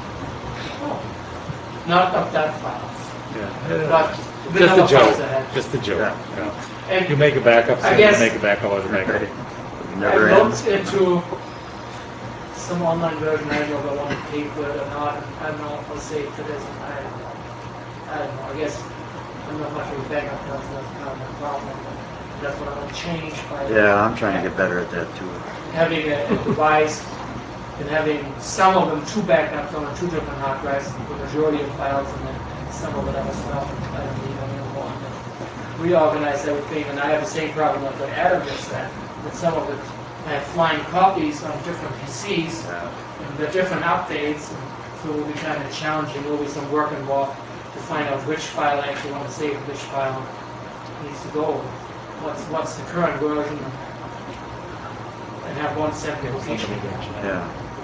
Not of that file. Yeah. But the Just other a joke. files I had. Just a joke. Yeah. Yeah. And You make a backup, so I you guess- make a backup of the backup. Never I ends. looked into some online version. I don't know if I want to pay for it or not. And I don't know how safe it is. I don't know. I don't know. I guess I'm not much of a backup person. That's kind of my problem. That's what I want to change by Yeah, I'm trying to get better at that too. having a, a device and having some of them two backups on two different hard drives, the majority of files, and then some of it other stuff I don't need anymore. And then reorganize everything, and I have the same problem like what Adam just said, that some of it I have flying copies on different P Cs, and the different updates, and so it will be kind of challenging. There will be some work involved to find out which file I actually want to save, and which file needs to go. What's what's the current version, and have one separate location again. Yeah.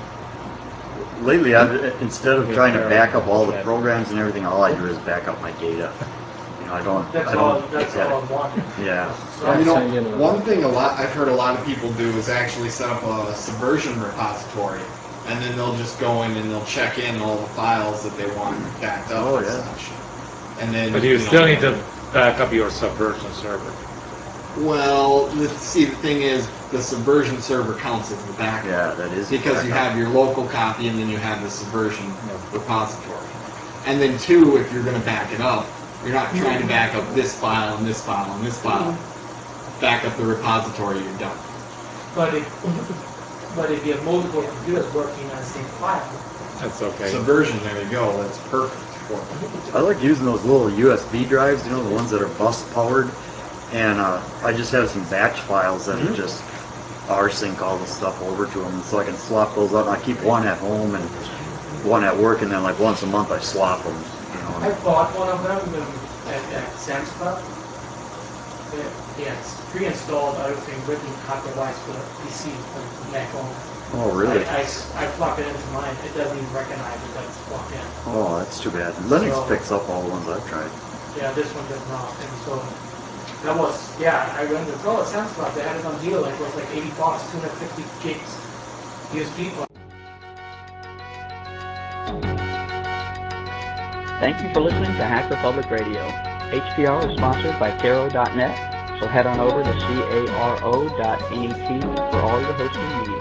Lately, I've, instead of trying to back up all the programs and everything, all I do is back up my data. You know, I don't. That's I all. don't That's yeah. all I want. Yeah. Well, you know, one thing a lot I've heard a lot of people do is actually set up a Subversion repository, and then they'll just go in and they'll check in all the files that they want backed up Oh, and yeah. such. And then, But you know, still need to back up your Subversion server. Well, the, see, the thing is, the Subversion server counts as the backup. Yeah, that is Because you backup. have your local copy and then you have the Subversion repository. And then two, if you're going to back it up, you're not trying to back up this file and this file and this file. Back up the repository, you're done. But if but if you have multiple computers working on the same file, That's okay. Subversion, there you go. That's perfect for it. I like using those little U S B drives, you know, the ones that are bus powered. And uh, I just have some batch files that Mhm. are just rsync all the stuff over to them, so I can swap those out. And I keep one at home and one at work, and then like once a month I swap them. You know. I bought one of them at, at Sam's Club. It, yeah, it's pre-installed everything written copyright for P C from Mac phone. Oh, really? I, I, I plug it into mine. It doesn't even recognize it that it's plugged in. Oh, that's too bad. Linux So- picks up all the ones I've tried. Yeah, this one does not. And so that was, yeah, I went to go at Sam's Club. They had it on deal. Like, it was like eighty bucks, two hundred fifty gigs U S B. Thank you for listening to Hacker Public Radio. H P R is sponsored by Caro dot net, so head on over to caro dot net for all your hosting needs.